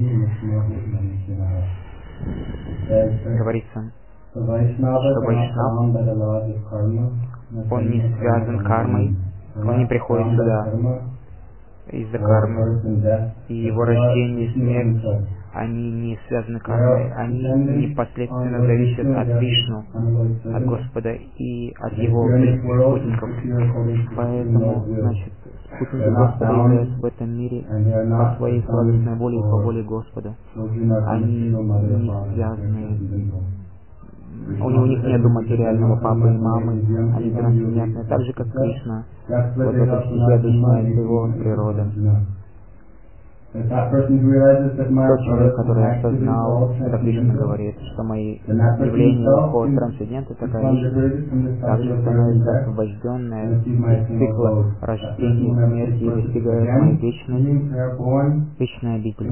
Говорится, что Вайшнав, он не связан кармой, он не приходит сюда из-за кармы, и его рождение и смерть, они не связаны кармой, они непосредственно зависят от Вишну, от Господа и от его спутников. Поэтому, значит, спутники Господа являются в этом мире по своей сладостной воле и по воле Господа. Они не связаны, у них нет материального папы и мамы, они трансцендентны, так же как Кришна. Вот это стихи объясняет его природа. Тот человек, который осознал, что Кришна говорит, что мои явления от трансцендента, такая личность также становится освобожденная из цикла рождения, смерти и достигает моей вечной, вечной обители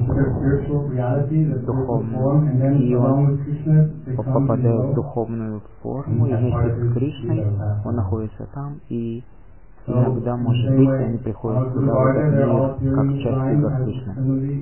духовной. И он попадает в духовную форму, и вместе с Кришной он находится там, и иногда, может быть, они приходят сюда, в этот мир, как часть Игор Кришны.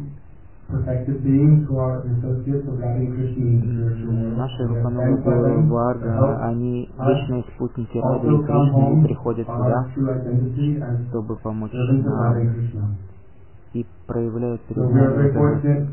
Наши Рупануга Гуру Варга, они вечные спутники Рады и Кришны, и приходят сюда, чтобы помочь нам, и проявляют перед нами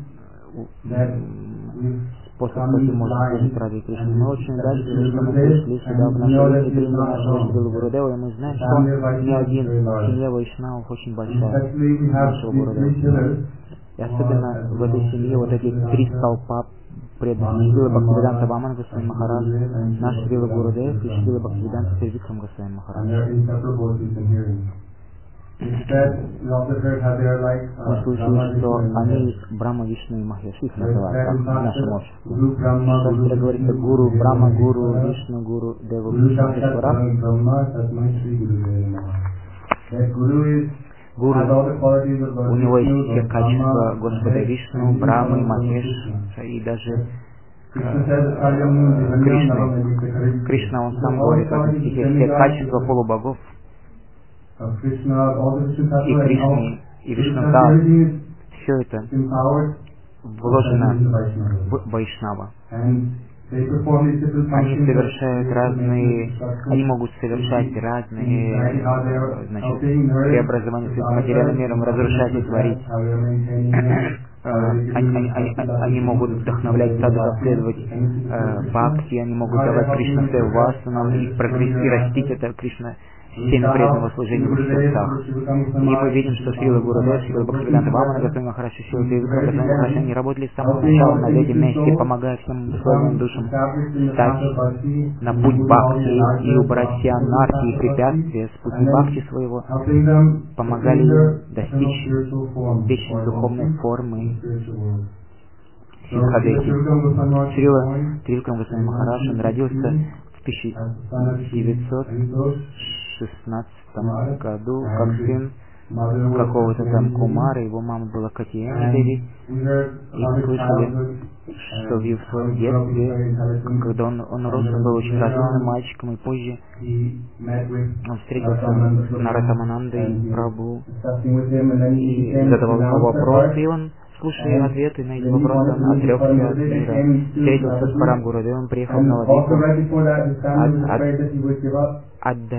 способ, каким можно служить Раде Кришне. Мы очень рады, что мы пришли сюда в нашу линию, приняли нашего Шрилу Гурудева, и мы знаем, что ни один семья Вайшнавов очень большая нашего Гурудева. И особенно в этой семье вот эти три столпа преданных: Шрила Бхактивиданта Вамана Госвами Махарадж, наш Шрила Гурудев и Шрила Бхактивиданта Тривикрама Госвами Махарадж. Мы слышали, что они Брахма, Вишну и Махеш, их называют так в нашем обществе. В шастре говорится Гуру, Брахма, Гуру, Вишну, Гуру, Деву, Вишну, Вишварах. Гуру, у него есть все качества Господа Вишну, Брахмы, Махеш и даже э, Кришны. Кришна, он сам говорит в этом стихе, все качества полубогов и Кришны, и Вишнутал, все это вложено в Вайшнава. Они совершают разные, они могут совершать разные, значит, преобразования с материальным миром, разрушать и творить. Они, они, они, они могут вдохновлять садху, следовать э, бхакти, они могут давать Кришна севасанам и прогрессировать, растить это Кришна семя преданного служения в их сердцах. И мы видим, что Шрила Гурудев, Шрила Бхактивиданта Вамана Госвами Махарадж, Шрила Тривикрама Госвами Махарадж, они работали с самого начала над этим вместе, помогая всем духовным душам стать на путь бхакти и убрать все анархии и препятствия с пути бхакти своего, помогали им достичь вечной духовной формы Сиддхадети. Шрила Тривикрама Госвами Махарадж, он родился в тысяча девятьсот шестнадцатом году как сын какого-то там Кумара, его мама была Катияни Деви, и слышали, что в своем детстве, когда он, он рос, он был очень разумным мальчиком, и позже он встретился с Наратаманандой Прабху и задавал ему вопросы, и он, слушая ответы на эти вопросы, он отрекся от мира, встретился с Парамгурудевом, приехал в Навадвипу, а, а, а до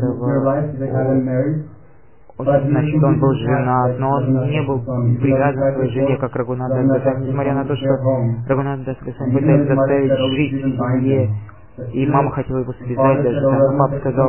этого значит, он был женат, но он не был привязан к своей жене, как Рагунат Дас Госвами, несмотря на то, что Рагунат Дас Госвами пытается заставить жить в семье, и мама хотела его связать даже там, но папа сказал,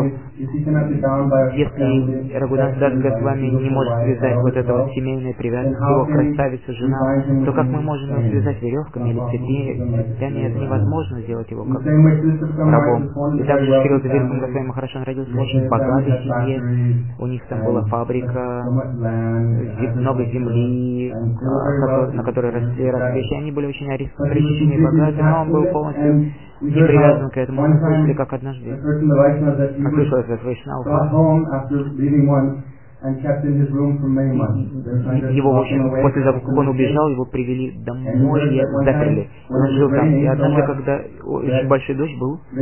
если Рагунат Дас Госвами не может связать вот это вот семейная привязанность, его красавица жена, то как мы можем его связать веревками или цепями? Это невозможно сделать его как рабом. И также Шрила Виркам Госвами Махарадж, он родился в очень богатой семье, у них там была фабрика, много земли, на которой росли вещи, они были очень аристократичными и богаты, но он был полностью не привязан к этому. Мы слышали, как однажды, как слышалось от Вайшнавов, его, в общем, после того, как он убежал, его привели домой и заперли. Он жил там. И однажды, когда очень большой дождь был, и,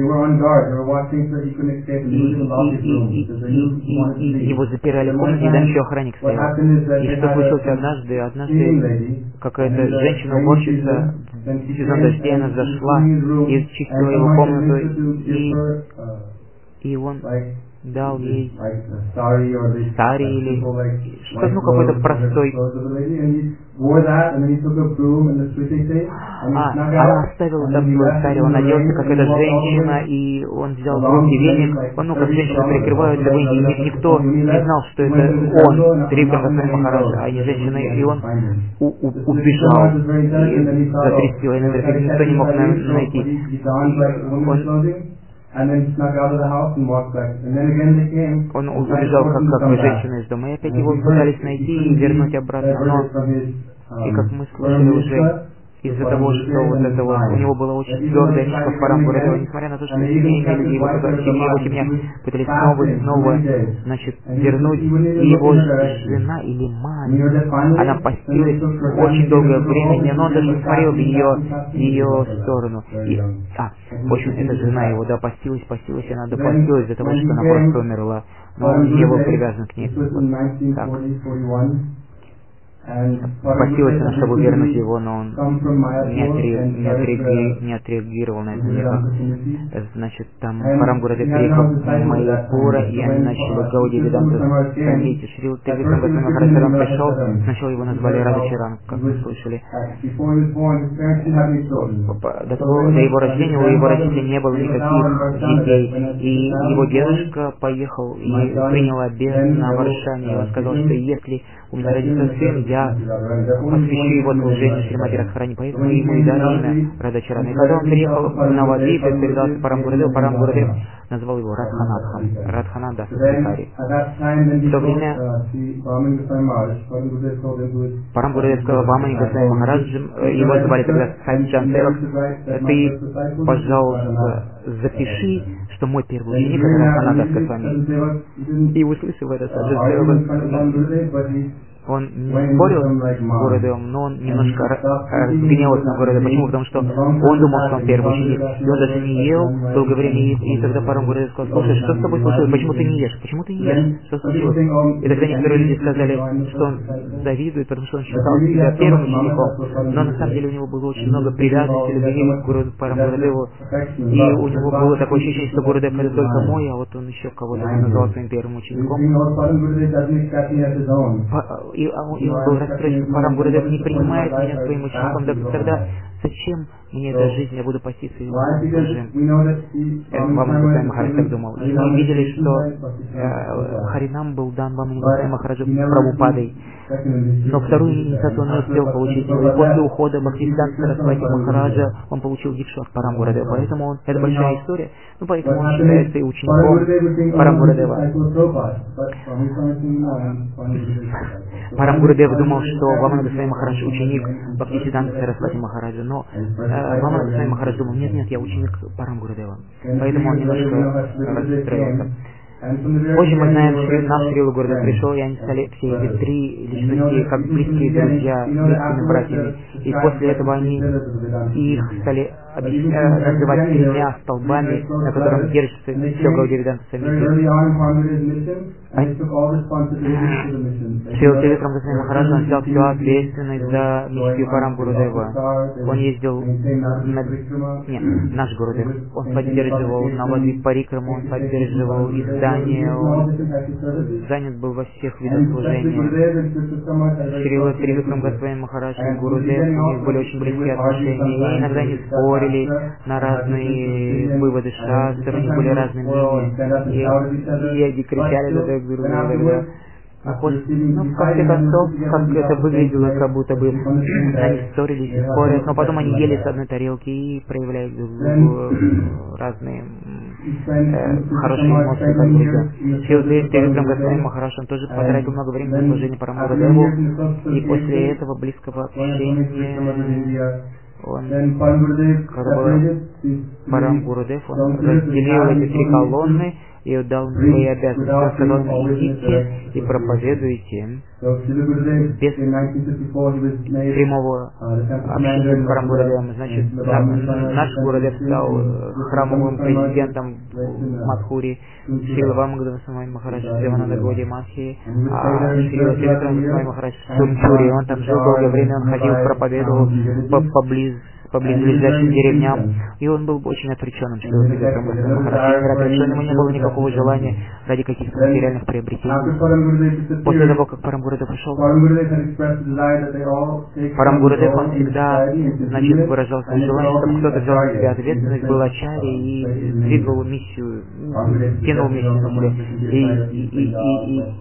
и, и, и его запирали в комнате, и там еще охранник стоял. И что случилось однажды? Однажды какая-то женщина-уборщица в сезон дождей, она зашла и чистила его комнату, и, и он дал ей сари или что, ну, какой-то простой. А, она оставила там свой сари, он оделся как эта женщина, и он взял в руки веник, он, ну, как женщина прикрывают, в Индии, никто не знал, что это он, Трипкан Госвами Махарадж, а не женщина, и он у, у, убежал, и за три с половиной метра, никто не мог найти. И он Он убежал как, как женщина из дома, и опять его пытались найти и вернуть обратно, но, и как мы слышали уже, из-за того, что вот это вот, у него была очень твердая нитка в Парамгурудева, несмотря на то, что семейные люди, его, его семья пытались снова и снова, значит, вернуть, и его жена или мать, она постилась очень долгое время, но он даже не смотрел в ее, в ее сторону. И, а, в общем, эта жена его, да, постилась, постилась, и она допостилась из-за того, что она просто умерла, но он не был привязан к ней. Вот так. Постилась она, чтобы вернуть его, но он не, отре... не, отреаги... не отреагировал на это никак. Значит, там Парамгурудев приехал в Майяпура, и они начали Гауди Веданта Самити. Шрила Трипкан Госвами Махарадж, он пришел, сначала его назвали Радачаран, как вы слышали. До, того, до его рождения у его родителей не было никаких детей, и его дедушка поехал и принял обет на Варшане, и он сказал, что если у меня родится сын, я посвящу его служению Шримати Радхарани, поэтому ему и дали имя Радачарана. И когда он приехал в Навадвип и передался Парамгурудеву, Парамгурудев назвал его Радханатхом, Радханат Дас Вихари. В то время Парамгурудев сказал Бамани Госвами Махарадж, его звали тогда Саджан Севак, ты, пожалуйста, запиши, что мой первый ученик это Радханат Дас Госвами. И услышав это, Саджан Севак, он не спорил с Гурудевом, но он немножко разгневался на Гурудева. Почему? Потому что он думал, что он первый ученик. И он даже не ел долгое время, и, и тогда Парамгурудев сказал: слушай, что с тобой случилось? Почему ты не ешь? Почему ты не ешь? Что случилось? И тогда некоторые люди сказали, что он завидует, потому что он считал себя первым учеником. Но на самом деле у него было очень много привязанности, любви к Гуру Парамгурудеву. И у него было такое ощущение, что Гурудев это только мой, а вот он еще кого-то назвал своим первым учеником. И, и он был расстроен, что Парамгурудев не принимает меня своим учеником, да, тогда зачем мне эта жизнь, я буду поститься и служим. Бамани Госвами Махарадж так думал. И мы видели, что э, Харинам был дан Бамани Госвами Махараджу Прабхупадой, но вторую инициацию он не успел получить. И после ухода Бхактисиданта Сарасвати Махараджа он получил дикшу от Парамгурудева, поэтому он, это большая история, ну поэтому он считается и учеником Парамгурудева. Парамгурудев думал, что Бамани Госвами Махарадж ученик Бхактисиданта Сарасвати Махараджа, но э, Бамани Госвами Махарадж думал: нет, нет, я ученик Парамгурудева. Поэтому он немножко расстроился. Позже мы знаем, что наш Шрила Гурудев пришел, и они стали, все эти три личности, как близкие друзья, близкими братьями. И после этого они их стали называть тремя столбами, на котором держится все Гаудия-Веданта Самити. Шрила Трипрам Госвами Махарадж, он взял всю ответственность за миссию Парам Гурудева. Он ездил на... Нет, наш Гурудев. Он поддерживал Навадвип Парикраму, он поддерживал издание, он занят был во всех видах служения. Шрила Трипрам Госвами Махарадж и Гурудев, у них были очень близкие отношения, и иногда они спорили на разные выводы шастр, у них были разные мнения, и они кричали друг другу иногда. А после, ну, в конце концов, как это выглядело, как будто бы они ссорились и спорят, но потом они ели с одной тарелки и проявляют друг другу разные э, хорошие эмоции, как друга. Шрила Трипрам Госвами Махарадж, он тоже потратил много времени на служение Парам Гурудеву, и после этого близкого общения он, когда был Парам Гурудев, он разделил эти три колонны и дал им свои обязанности. Он сказал им: идите и проповедуйте без прямого общения с Парам Гурудевом. Значит, наш Гурудев стал храмовым президентом Мадхури, Шрила Вамагдана Самай Махарадж Девананда Гаудия Мадхи, а Шрила Трипрам Самай Махарадж Сурчури. Он там жил долгое время, он ходил, проповедовал поблиз по близлежащим деревням, и он был очень отвлеченным, что он видел Парам Махарадж. У него не было никакого желания ради каких-то материальных приобретений. После того, как Парам Гурудев ушел, Парам Гурудев, он всегда, значит, выражал свое желание, чтобы кто-то взял на себя ответственность, был ачарьей и двигал миссию, тянул миссию на себе. И, и, и, и, и,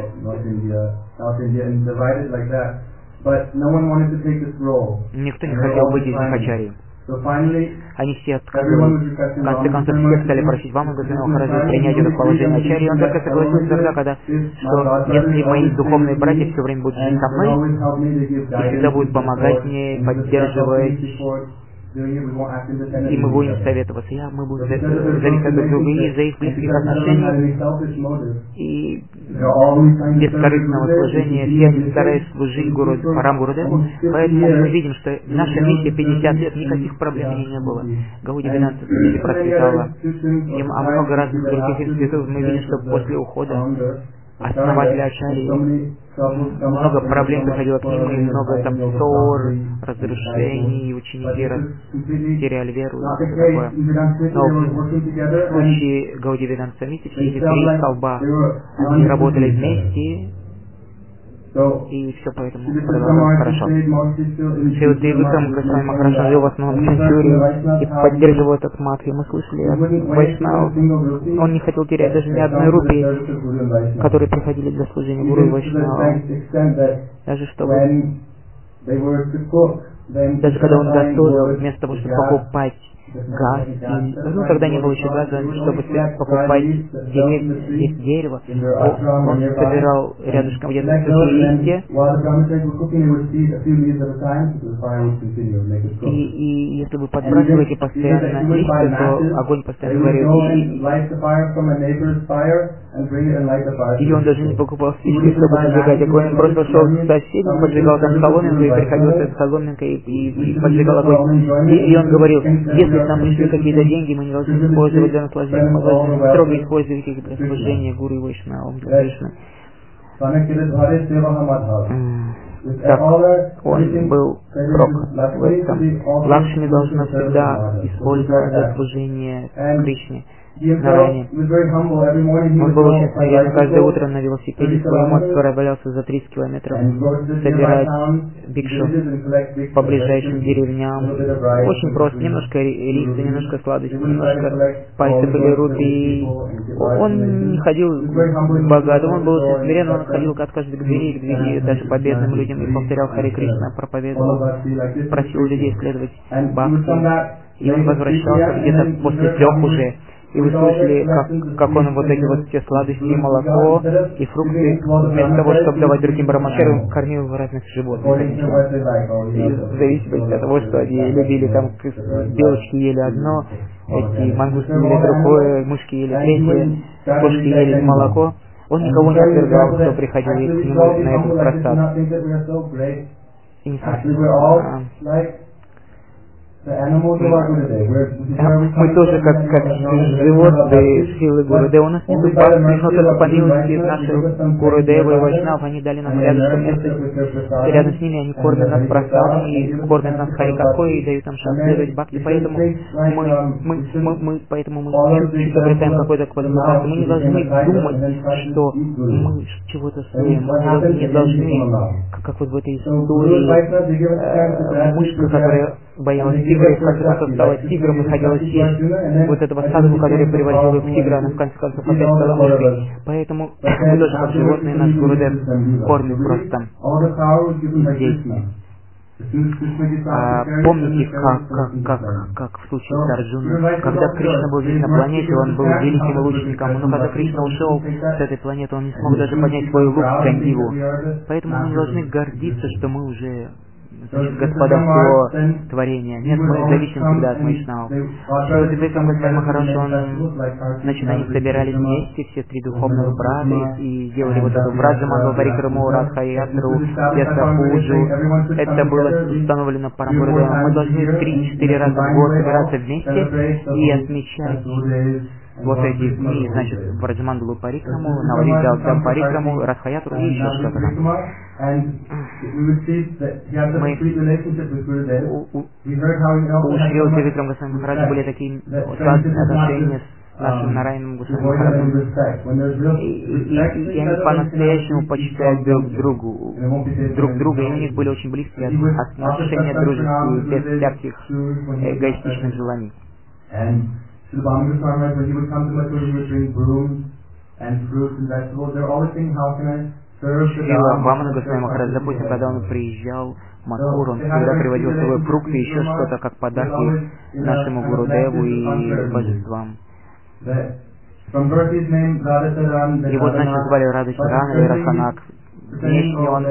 никто не хотел быть из них ачарьей. Они все отказывались. В конце концов, все стали просить вам, Госвами Махараджа, принять это положение ачарьи. И он только согласился тогда, когда, что если мои духовные братья все время будут жить со мной, и всегда будут помогать мне, поддерживать, и мы будем советоваться, я, мы будем зависеть друг друга из-за их близких отношений и бескорыстного служения. Все они стараются служить Гуру, Парам Гурудеву, поэтому мы видим, что наша миссия пятьдесят лет, никаких проблем в ней не было. Гаудия-Веданта Самити процветала. И, а много разных других институтов мы видим, что после ухода основателя ачарьи много проблем приходило к ним, и много там ссор, разрушений, и ученики раз теряли веру и все такое. Но в случае Гаудия-Веданта Самити все эти три столба, они работали вместе, и все поэтому продолжалось хорошо. Шрила Трипрам Госвами Махарадж жил в основном в Центюрии и поддерживал этот мат, и мы слышали от Вайшнав. Он не хотел терять даже ни одной рупии, которые приходили для служения Гуру и Вайшнав. Даже чтобы... Даже когда он готовил, вместо того, чтобы покупать газ, и, ну тогда не было еще газа, чтобы покупать деревья, дерево, он собирал рядышком где-то сухие листья, и, и если вы подбрасываете постоянно листья, то огонь постоянно горит, и, и он даже не покупал спички, чтобы поджигать огонь, он просто шел к соседям, поджигал там соломинку, и приходил с соломинкой и, и, и поджигал огонь, и, и он говорил: если к нам пришли какие-то деньги, мы не должны использовать для наслаждения, мы должны строго использовать их для служения Гуру и Вайшнавам, для Кришны. Так, он был строг в этом. Лакшми должна всегда использовать для служения Кришне. Нараяне. Он был очень смиренный. Каждое утро на велосипеде своем отправлялся за тридцать километров собирать бикшу по ближайшим деревням. Очень просто. Немножко риса, немножко сладости, немножко пальцев или рупий. Он не ходил богатым, он был очень смиренный, он ходил от каждой двери к двери, даже по бедным людям, и повторял Харе Кришна, проповедовал, просил людей следовать бхакти. И он возвращался где-то после трех уже. и вы слышали, как, как он вот эти вот все сладости, молоко и фрукты, вместо того, чтобы давать другим брамашерам, кормил разных животных. И в зависимости от того, что они любили, там, белочки ели одно, эти мангусты ели другое, мышки ели третье, кошки ели молоко. Он никого не отвергал, кто приходил к нему на этот простат. И не мы тоже, как, как животные Шрилы Гурудева, у нас нет бхакти, но только по милости наших Гурудева и Вайшнав, они дали нам рядом место, и рядом с ними они кормят нас просадами, и кормят нас харикахой, и дают нам шанс следовать бхакти, поэтому мы, мы, мы, мы, поэтому мы чуть-чуть обретаем какой-то квалификацию. Мы не должны думать, что мы чего-то стоим, мы не должны, как, как вот в этой истории, э, мышка, которая боялась тигра, и в конце концов стала тигром и хотела съесть вот этого садху, который превратил ее в тигра, она в конце концов опять стала мышкой. Поэтому мы тоже как животные, наш Гурудев кормит просто здесь. А, помните, как, как, как, как в случае с Арджуной, когда Кришна был здесь на планете, он был великим лучником, но когда Кришна ушел с этой планеты, он не смог даже поднять свой лук в Гандиву. Поэтому мы не должны гордиться, что мы уже, значит, господа всего творения. Нет, мы зависим всегда от Вайшнавов. Шрила Дивекам Господь Махарадж, он, значит, они собирались вместе, все три духовных брата, и делали вот эту Враджамангал Парикраму, Радха-ятру, Ясра-пуджу. Это было установлено Парампурадевом. Мы должны три-четыре раза в год собираться вместе и отмечать вот эти дни, значит, Враджамангалу Парикраму, Навариддам Парикраму, Радха-ятру и еще что-то там. Мы, у, у, у Шрилы Дивекам Господь Махараджа были такие сладкие отношения с нашим Нарайаном Господь Махараджем. И, и, и, и они по-настоящему почитают друг другу, друг друга, и у них были очень близкие отношения дружеские, без всяких эгоистичных желаний. Шрила Вамана Госвами Махарадж, допустим, когда он приезжал в Мадхуру, он всегда приводил с собой фрукты и еще что-то, как подарки нашему Гурудеву и божествам. Его, значит, звали Радачаран или Расанак. Внешне он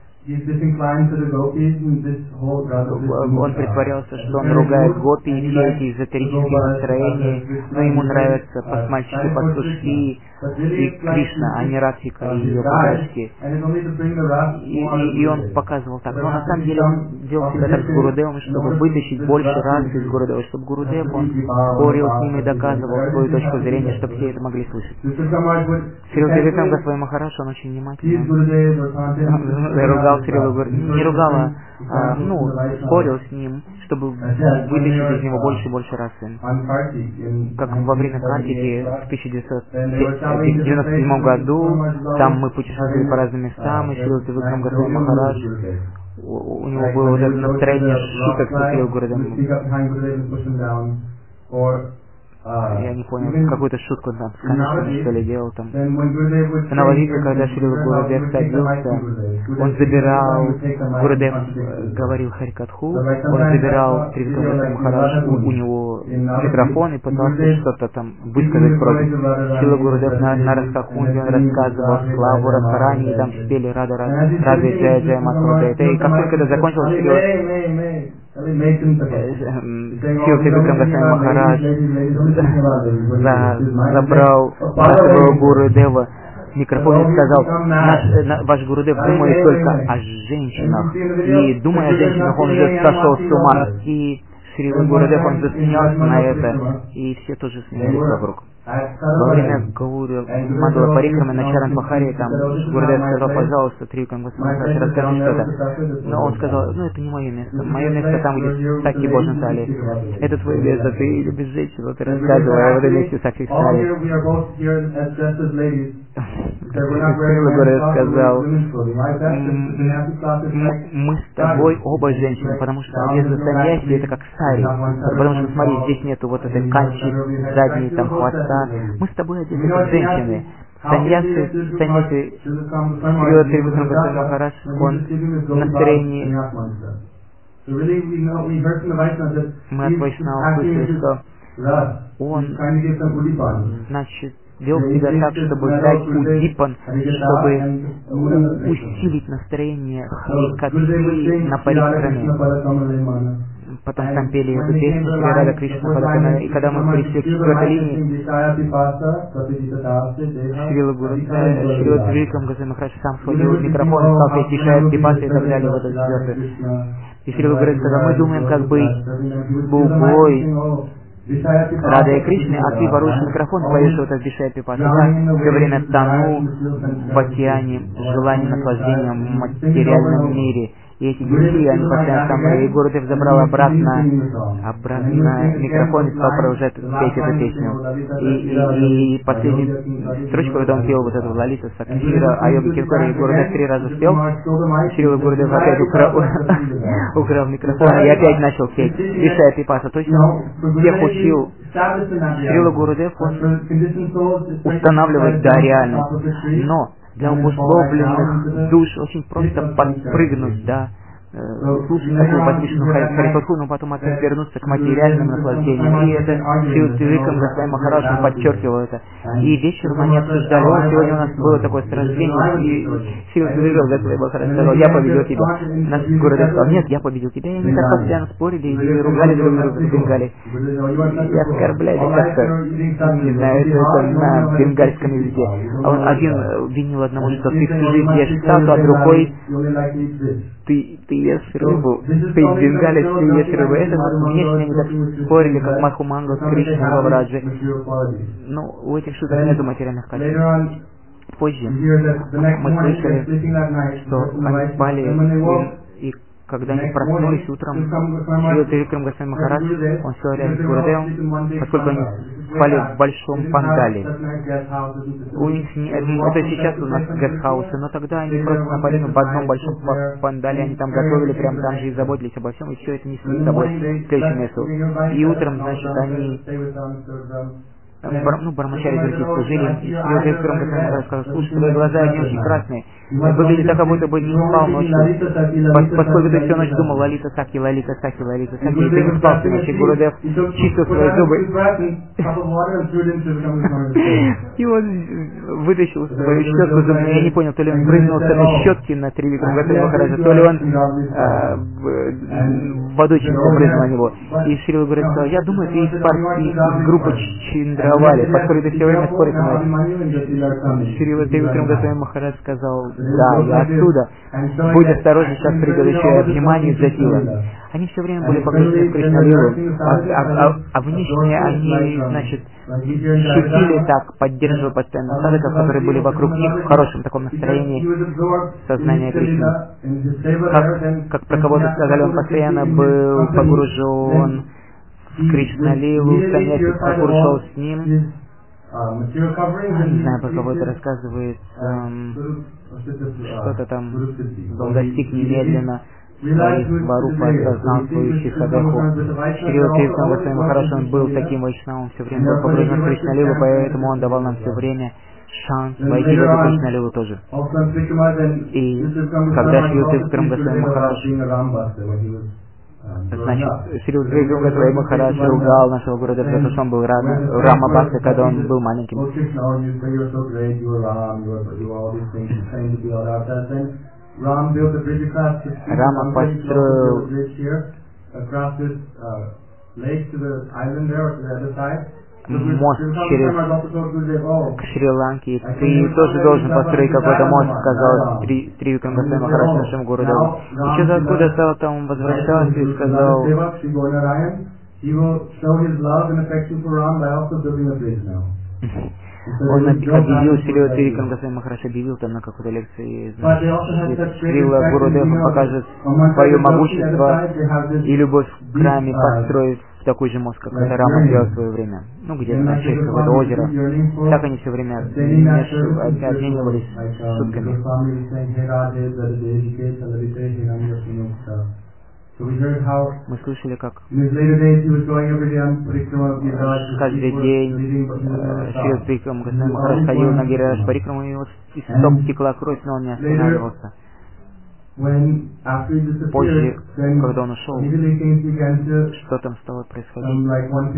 Он притворялся, что он ругает гопи и все эти эзотерические настроения, но ему нравятся пастмальчики, пастушки и Кришна, а не Радхика и ее подружки. И, и, и он показывал так. Но на самом деле он делал всегда так с Гурудевом, чтобы вытащить больше раз из Гурудева, чтобы Гурудев, он спорил с ним и доказывал свою точку зрения, чтобы все это могли слышать. Шрила Дивекам Господь Махарадж, он очень внимательно ругал Шрилу Гурудева, не ругала, а, ну, спорил с ним, чтобы вытащить из него больше и больше расы. Как во время Картики в тысяча девятьсот девяносто седьмом году, там мы путешествовали по разным местам, и Шрила Дивекам Господь Махарадж, у, у него было вот это настроение шуток с Шрилой Гурудевом. Я не понял, какую-то шутку там с камешками, что ли, делал там. На Вадике, когда Шрила Гурудев садился, он забирал, Гурудев говорил Харикатху, он забирал Тривикам Господь Махарадж, у, у него микрофон и пытался что-то там высказать против. Шрила Гурудев на, на Раскакунде, он рассказывал славу Радхарани, и там спели Рада Рада, Рада Джая Джая Матхавадайта. И как только это закончилось, Шрила Тривикам Господь Махарадж За, забрал нашего Гурудева микрофон и сказал: наш, на, ваш Гурудев думает только о женщинах, и думая о женщинах, он уже сошел с ума. И Шрила Гурудев, он засмеялся на это, и все тоже смеялись вокруг. Во время Гауры Мандала Парикрамы на Чаран Пахаре, там Гурудев сказал: пожалуйста, Тривикам Господь Махарадж, расскажи что-то. Но он сказал: ну это не мое место, мое место там, где Сакхи Божнатали. Это твое место, ты любишь женщину, ты рассказывай о этом месте Сакхи Стали. Гурудев сказал: мы с тобой оба женщины, потому что одежда саньяси это как сари, потому что смотри, здесь нету вот этой канчи, задней там хвоста. Мы с тобой одеты как женщины. Саньясы, саньясы, Шрила Тривикам Господь Махарадж, он в настроении. Мы от Вайшнава слышали, что он, значит, вел себя так, чтобы дать удипан, чтобы усилить настроение Хри на парикраме. Потом там пели эту песню Шри Рада Кришна Падакана, и когда мы пришли к четвертой линии, Шрила Гурудева, Шрила Трикам Госвами Махарадж сам схватил микрофон, стал петь Дишая Пипаса и так далее, вот это четвертое. И Шрила Гурудева сказал, мы думаем, как быть буквой Рада и Кришны, а ты воруешь микрофон и поешь вот это Дишая Пипаса. Я все время тону в океане желания наслаждения в материальном мире. И эти грехи, они постоянно там, и Гурудев забрал обратно, обратно микрофон и стал продолжать петь эту песню. И, и, и последнюю строчку, когда он пел вот эту Лалиту Сакшира, а Йоги Киркори, Гурудев три раза спел, Шрила Гурудев опять украл, украл микрофон и опять начал петь Дишая Пипаса. То есть он всех учил. Шрила Гурудев, он устанавливает, да, реальность. Но для обусловленных душ очень просто подпрыгнуть, да, слушать такую возвышенную харикатуру, но потом опять вернуться к материальным наслаждениям. И это Шрила Трикам Госвами Махарадж подчеркивал это. И вечером они обсуждали, о, сегодня у нас было такое сражение, и Шрила Трикам Госвами Махарадж сказал, я победил тебя. Наш Гурудев сказал, нет, я победил тебя. И они так постоянно спорили и ругали друг друга в Бенгале. И оскорбляли как-то, не знаю, это, это на бенгальском языке. А он один винил одного, что ты всю жизнь ешь стату, а другой ты, ты ешь рыбу, ты в Бенгале все ешь рыбу. Это вот внешне они так спорили, как Махуманга с Кришной Бавраджи. Ну, у этих шуток нету материальных качеств. Позже мы слышали, что они спали, и, и когда они проснулись утром, Шрила Трикам Госвами Махарадж, он сел рядом с Гурудевом, поскольку они спали в большом пандале. У них не, это сейчас у нас гестхаусы, но тогда они просто напали в одном большом пандале, они там готовили, прямо там же и заботились обо всем, и все это несли с собой к следующему месту. И утром, значит, они Бар, ну, Бармачари другие служили, и Шрила Трикам Госвами Махарадж сказал, слушай, твои глаза, они очень красные, выглядит так, как будто бы не спал ночью, поскольку ты всю ночь думал, Лалита Саки, Лалита Саки, Лалита Саки, и ты не спал всю ночь, и Гурудев чистил свои зубы, и он вытащил свою щетку зубную, я не понял, то ли он прыгнул с этой щетки на Трикам Госвами Махараджа, то ли он водой чем-то прыгнул на него, и Шрила Гурудев сказал, я думаю, ты из партии, из группы Чиндравали, поскольку ты все время споришь со мной. Шрила Трикам Госвами Махарадж сказал, да, я оттуда. Будь осторожен, сейчас придет еще обнимание из Джатила. Они все время были погружены в Кришналилу, а, а, а, а внешне они, значит, шутили так, поддерживая постоянно садхаков, которые были вокруг них в хорошем таком настроении сознания Кришны. Как, как про кого-то сказали, он постоянно был погружен в Кришналилу, саньяси Тхакур шел с ним. Не знаю, про кого это рассказывает, эм, что-то там, он достиг немедленно своих Сварупа, осознал свою Шихадаху. Шрила Трикам Госвами Махарадж, он был таким вайшнавом, все время был погружен в Кришналилу, поэтому он давал нам все время шанс войти в эту Кришналилу тоже. И когда Шрила Трикам Госвами Махарадж, значит, Шрила Трикам Госвами Махарадж ругал нашего Гурудева за то, что он был Рама Бхакта, когда он был маленьким. Рама построил мост через к Шри-Ланке, и ты тоже должен построить какой-то мост, сказал Трикам Госвами Махарадж нашему Гурудеву. И что-то откуда стал там возвращался и сказал, он объявил, Шрила Трикам Госвами Махарадж объявил там на какой-то лекции, значит, Шрила Гурудев покажет свое могущество и любовь к храме, построив такой же мост, как это Рама сделал в свое время. Ну, где-то на через какое-то озеро. Так они все время обменивались шутками. Мы слышали, как каждый день Шрила Трикам Госвами Махарадж ходил на Гирирадж Парикраму, и вот из стоп текла кровь, но он не останавливался. Позже, когда он ушел, что там стало происходить?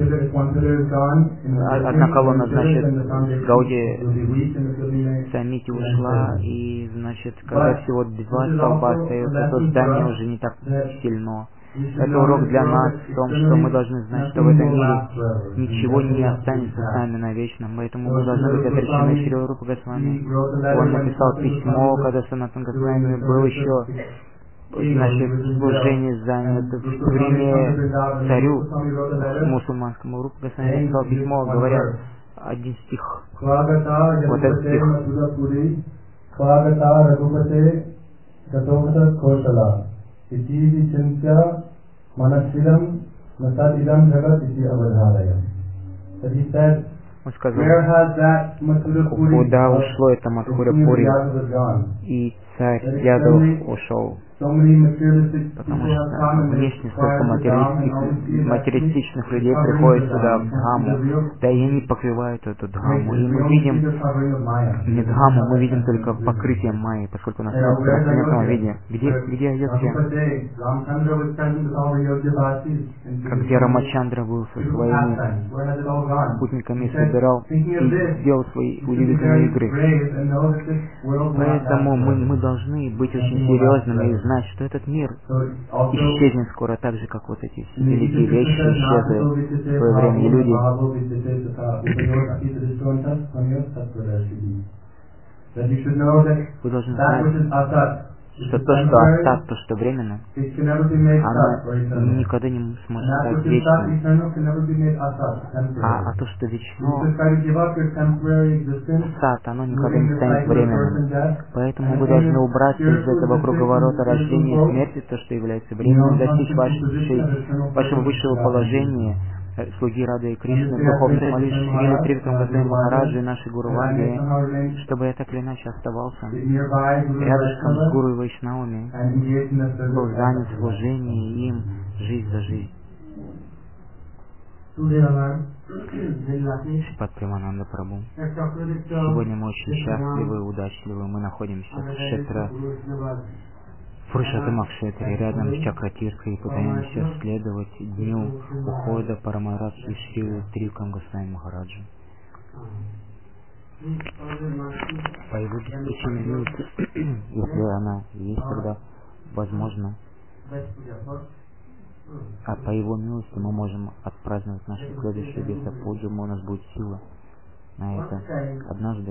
Одна колонна, значит, с Гауди Самити ушла, и, значит, когда всего два столба остается, то здание уже не так сильно. Это урок для нас в том, что мы должны знать, что в этом мире ничего не останется с нами навечно, поэтому мы должны быть отречены. Шрила Рупа Госвами, он написал письмо, когда Санатан Госвами был еще, значит, служение занято в время царю мусульманскому. Рупа Госвами написал письмо, говоря один стих, вот этот стих. Он сказал, куда ушло это Мадхура Пури, и царь Ядов ушел, потому что внешне столько материалистичных, материалистичных людей приходят сюда в Дхаму, да и они покрывают эту Дхаму, и мы видим не Дхаму, мы видим только покрытие Майи, поскольку у нас нет трансцендентного видения. Где, где Айодхя? Как где Рамачандра был со своими спутниками, собирал и делал свои удивительные игры. Поэтому мы, мы должны быть очень серьезными и знать, что этот мир исчезнет скоро, так же, как вот эти великие вещи исчезли в свое время, и люди. Вы должны знать, что то, что остат, то, что временно, оно никогда не сможет стать вечным. А, а то, что вечно, сад, оно никогда не станет временным. Поэтому вы должны убраться из этого круговорота рождения и смерти, то, что является временным, достичь вашей, вашего высшего положения, слуги Рады и Кришны, в духовных молитвах Шрилы Трипитам Госвами Махараджи и нашей Гуру Варги, чтобы я так или иначе оставался рядышком с Гуру и Вайшнавами, был занят в служении им жизнь за жизнь. Шрипад Премананда Прабху. Сегодня мы очень счастливы и удачливы. Мы находимся в Кшетра Пурушоттама Кшетре, рядом с Чакратирской, и пытаемся следовать дню ухода Парамараджи Шрилы Трипитам Госвами Махараджи. По его беспричинной милости, если она есть, тогда возможно, а по его милости мы можем отпраздновать нашу следующую бесапуджу, у нас будет сила на это. Однажды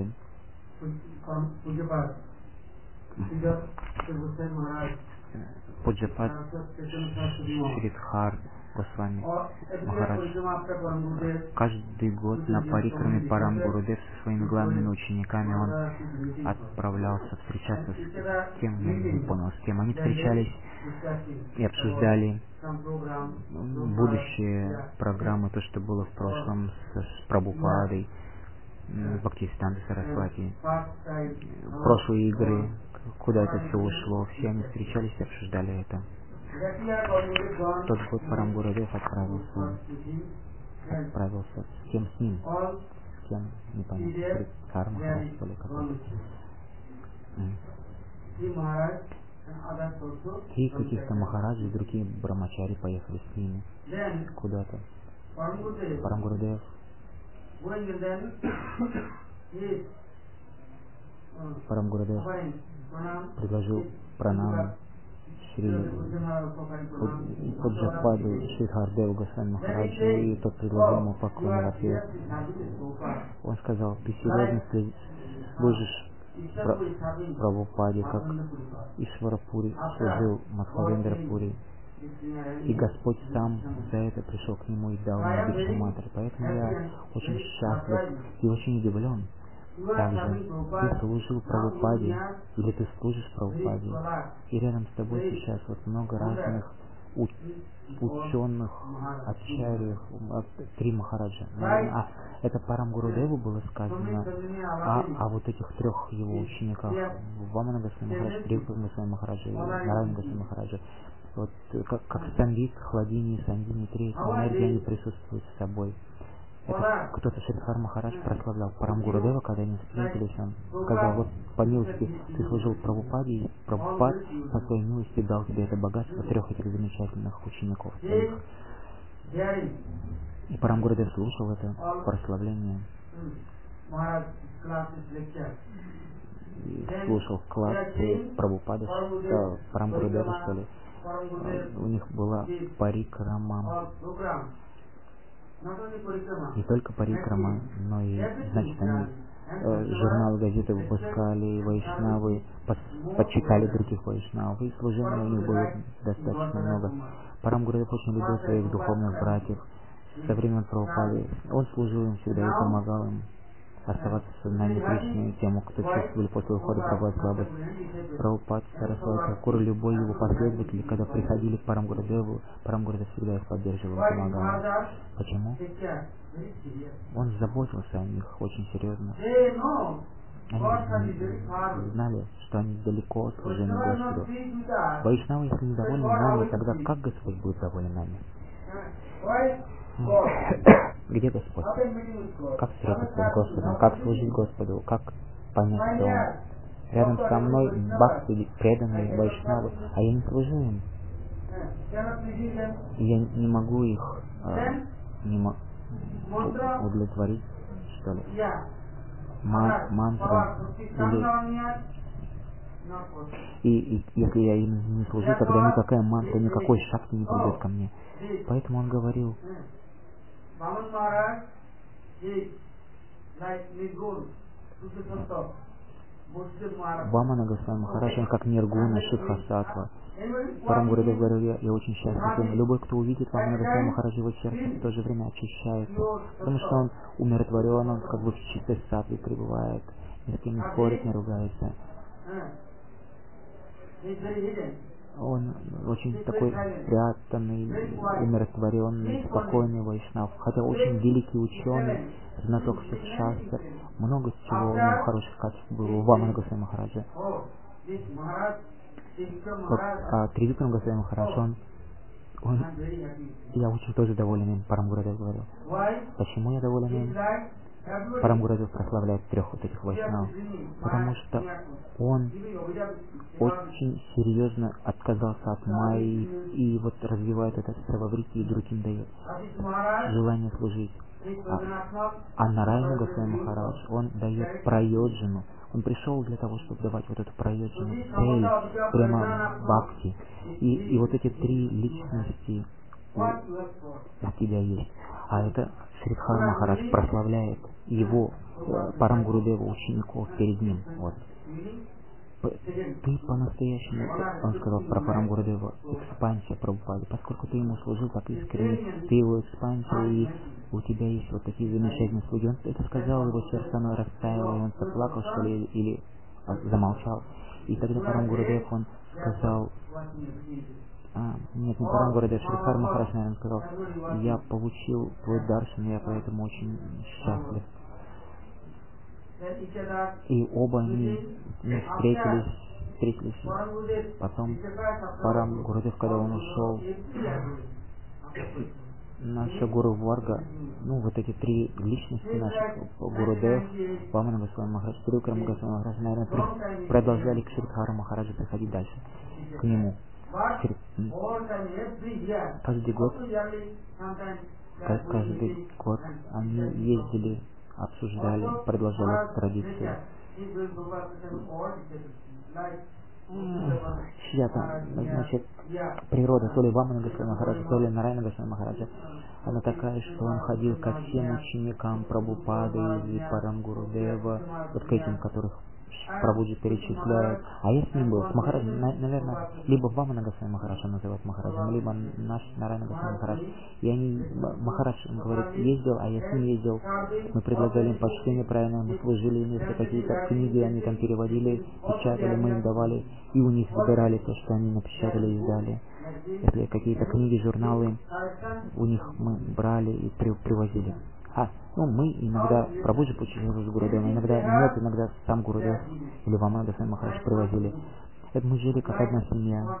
Пуджапад Шридхар Госвами Махарадж каждый год на парикраме Парам Гурудев со своими главными учениками он отправлялся встречаться с кем, я не понял, с кем они встречались и обсуждали будущее программы, то, что было в прошлом с, с Прабхупадой, Бхактисиданта Сарасвати, прошлые игры, куда это все ушло, все они встречались и обсуждали это. В тот год Парам Гурудев отправился, отправился с кем с ним, с кем, не понятно, Карма, что ли, какой-то. И каких-то махараджи и другие брамачари поехали с ними куда-то. Парам Гурудев Парам Гурудев предложил пранам Шри Пуджападу Шридхардеву Госвами Махараджу, и тот предложил ему поклон в ответ. Он сказал: ты серьезно служишь Прабхупаде, как Ишварапури служил Мадхавендра Пури, и Господь сам за это пришел к нему и дал ему Дикшу Мантры. Поэтому я очень счастлив и очень удивлен. Также ты служил Прабхупаде, или ты служишь Прабхупаде, и рядом с тобой сейчас вот много разных уч ученых, ачарьев, три махараджа. А это Парам Гурудеву было сказано, а, а вот этих трех его учениках, Вамана Госвами Махараджа, Трипатам Госвами Махараджа и Нараяна Госвами Махараджа, вот как, как Сангит, Хладини, Сандини, три энергии, они присутствуют с собой. Это кто-то Шридхар Махарадж прославлял Парам Гурудева, когда они встретились, он сказал: вот по милости ты служил Прабхупаде, и Прабхупад по своей милости дал тебе это богатство трех этих замечательных учеников своих. И Парам Гурудев слушал это прославление и слушал классы Прабхупады, э, Парам Гурудева, что ли. У них была парикрама. Не только парикрама, но и, значит, они э, журналы, газеты выпускали, вайшнавы под, почитали других вайшнавов, и служения у них было достаточно много. Парам Гурудев очень любил своих духовных братьев. Со времен Прабхупады он служил им всегда и помогал им оставаться в сознании Кришны, тем, кто чувствовали после ухода Прабхупады слабость. Прабхупад, Сарасвати, Такур, любой его последователи, когда приходили к Парам Гурудеву, Парам Гурудев всегда их поддерживал и помогал. Почему? Он заботился о них очень серьезно. Они знали, что они далеко от служения Господу. Вайшнавы, если недовольны нами, тогда как Господь будет доволен нами? Где Господь? Как встретиться с Господом? Как служить Господу? Как понять, что Он рядом со мной бхакти, преданные вайшнавы, а я не служу им? Я не могу их э, не мо- удовлетворить, что ли? Ман, мантру или... И, и если я им не служу, тогда никакая мантра, никакой шакти не придет ко мне. Поэтому он говорил: Вамана Госвами Махарадж, он как Ниргуна, Шидхасатва. Парам Гурудев говорил: я, я очень счастлив. Любой, кто увидит Вамана Госвами Махараджа, его сердце в то же время очищается. Потому что он умиротворен, он как бы в чистой сатве пребывает, ни с кем не спорит, не ругается. Он очень такой спрятанный, умиротворенный, спокойный вайшнав. Хотя очень великий ученый, знаток всех шастр, много чего у него хороших качеств было у Вамана Госвами Махараджа. Вот, а Тривикрама Госвами Махарадж, он, он, я очень тоже доволен им, Парам Гурудев говорил. Почему я доволен им? Парам Гурудев прославляет трех вот этих вайшнавов, потому что он очень серьезно отказался от майи и вот развивает это срававрити и другим дает желание служить. А, а Нарайана Госвами Махарадж, он дает прайоджину. Он пришел для того, чтобы давать вот эту прайоджину, цель, прямо бхакти. И, и вот эти три личности у, у тебя есть. А это Шридхар Махарадж прославляет его, э, Парам Гурудева, учеников перед ним. Вот. Ты по-настоящему, он сказал про Парам Гурудева, экспансия Прабхупады, поскольку ты ему служил так искренне, ты его экспансия, и у тебя есть вот такие замечательные слуги. Он это сказал, его сердце оно растаяло, и он заплакал, что ли, или а, замолчал. И тогда Парам Гурудев, он сказал, а, нет, не Парам Гурудев, Шридхар Махарадж, наверное, сказал: я получил твой даршан, я поэтому очень счастлив. И оба они не встретились, встретились. Потом Парам Гурудев, когда он ушел, наша Гуру Варга, ну вот эти три личности наших, Гурудев, Вамана Госвами Махарадж, Тривикрама Госвами Махарадж, наверное, при, продолжали к Шридхару Махараджу приходить дальше, к нему. Каждый год, каждый год они ездили, обсуждали, продолжали эту традицию. Чья-то, значит, природа, то ли Вамана Госвами Махараджа, то ли Нарайана Госвами Махараджа, она такая, что он ходил ко всем ученикам Прабхупады и Парам Гурудева, вот к этим, которых Прабхуджи перечисляет. А я с ним был, с Махараджем, на, наверное, либо Вамана Госвами Махараджа называют Махараджем, либо наш Нарайана Госвами Махарадж. И они, Махарадж, он говорит, ездил, а я с ним ездил. Мы предлагали им почтение правильно, мы служили им, если какие-то книги они там переводили, печатали, мы им давали, и у них забирали то, что они напечатали и издали. Если какие-то книги, журналы, у них мы брали и при, привозили. А, ну, мы иногда, Прабхуджи путешествовали с Гурудевом, иногда нет, иногда сам Гурудев или Вамана Госвами Махарадж привозили. Это мы жили как одна семья,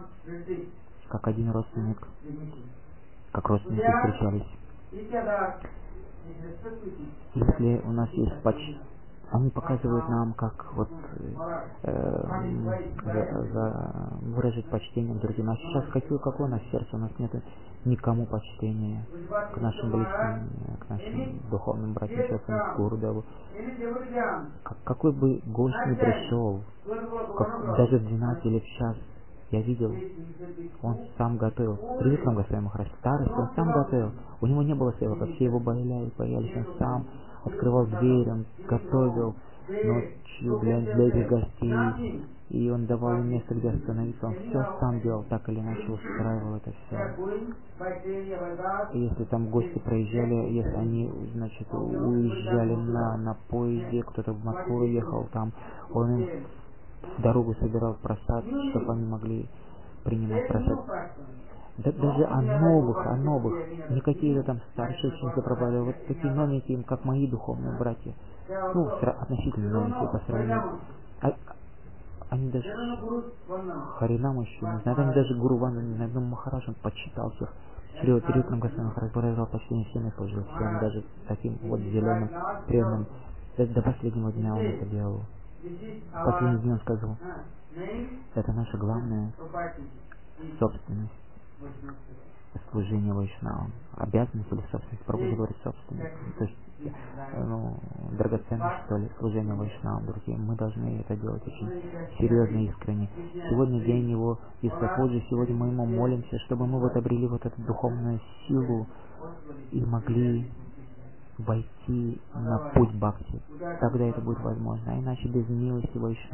как один родственник, как родственники встречались. Если у нас есть почти, они показывают нам, как вот э, за, за выразить почтение к другим. А сейчас какое, какое у нас сердце? У нас нет никому почтения к нашим близким, к нашим духовным братьям, к Гурудеву. Как, какой бы гость ни пришел, как, даже в двенадцать или в час, я видел, он сам готовил. Привет вам, Господи Махарадж, старость, он сам готовил. У него не было севака, все его боялись, боялись, он сам открывал дверь, он готовил ночью для, для этих гостей, и он давал им место, где остановиться, он все сам делал, так или иначе устраивал это все. И если там гости проезжали, если они, значит, уезжали на, на поезде, кто-то в Москву уехал, там он им в дорогу собирал просад, чтобы они могли принимать просад. Да, даже о новых, о новых, не какие-то там старшие ученики Прабхупады, вот такие новенькие, как мои духовные братья, ну, относительно новенькие по сравнению. А, они даже Харинам еще не знают, они даже Гуру Вану не знают, но Махарадж, он почитал всех. Перед, перед нам Господь Махарадж выражал почтение всем и служил всем, даже таким вот зеленым, преданным. До, до последнего дня он это делал. В последний день он сказал, это наша главная собственность. Служение Вайшнавам. Обязанность или собственность? Прабхупада говорит собственность. То есть, ну, драгоценность, что ли, служение Вайшнавам, друзья. Мы должны это делать очень серьезно и искренне. Сегодня день его Исафоджи, сегодня мы ему молимся, чтобы мы вот обрели вот эту духовную силу и могли войти на путь бхакти. Тогда это будет возможно. А иначе без милости Вайшнава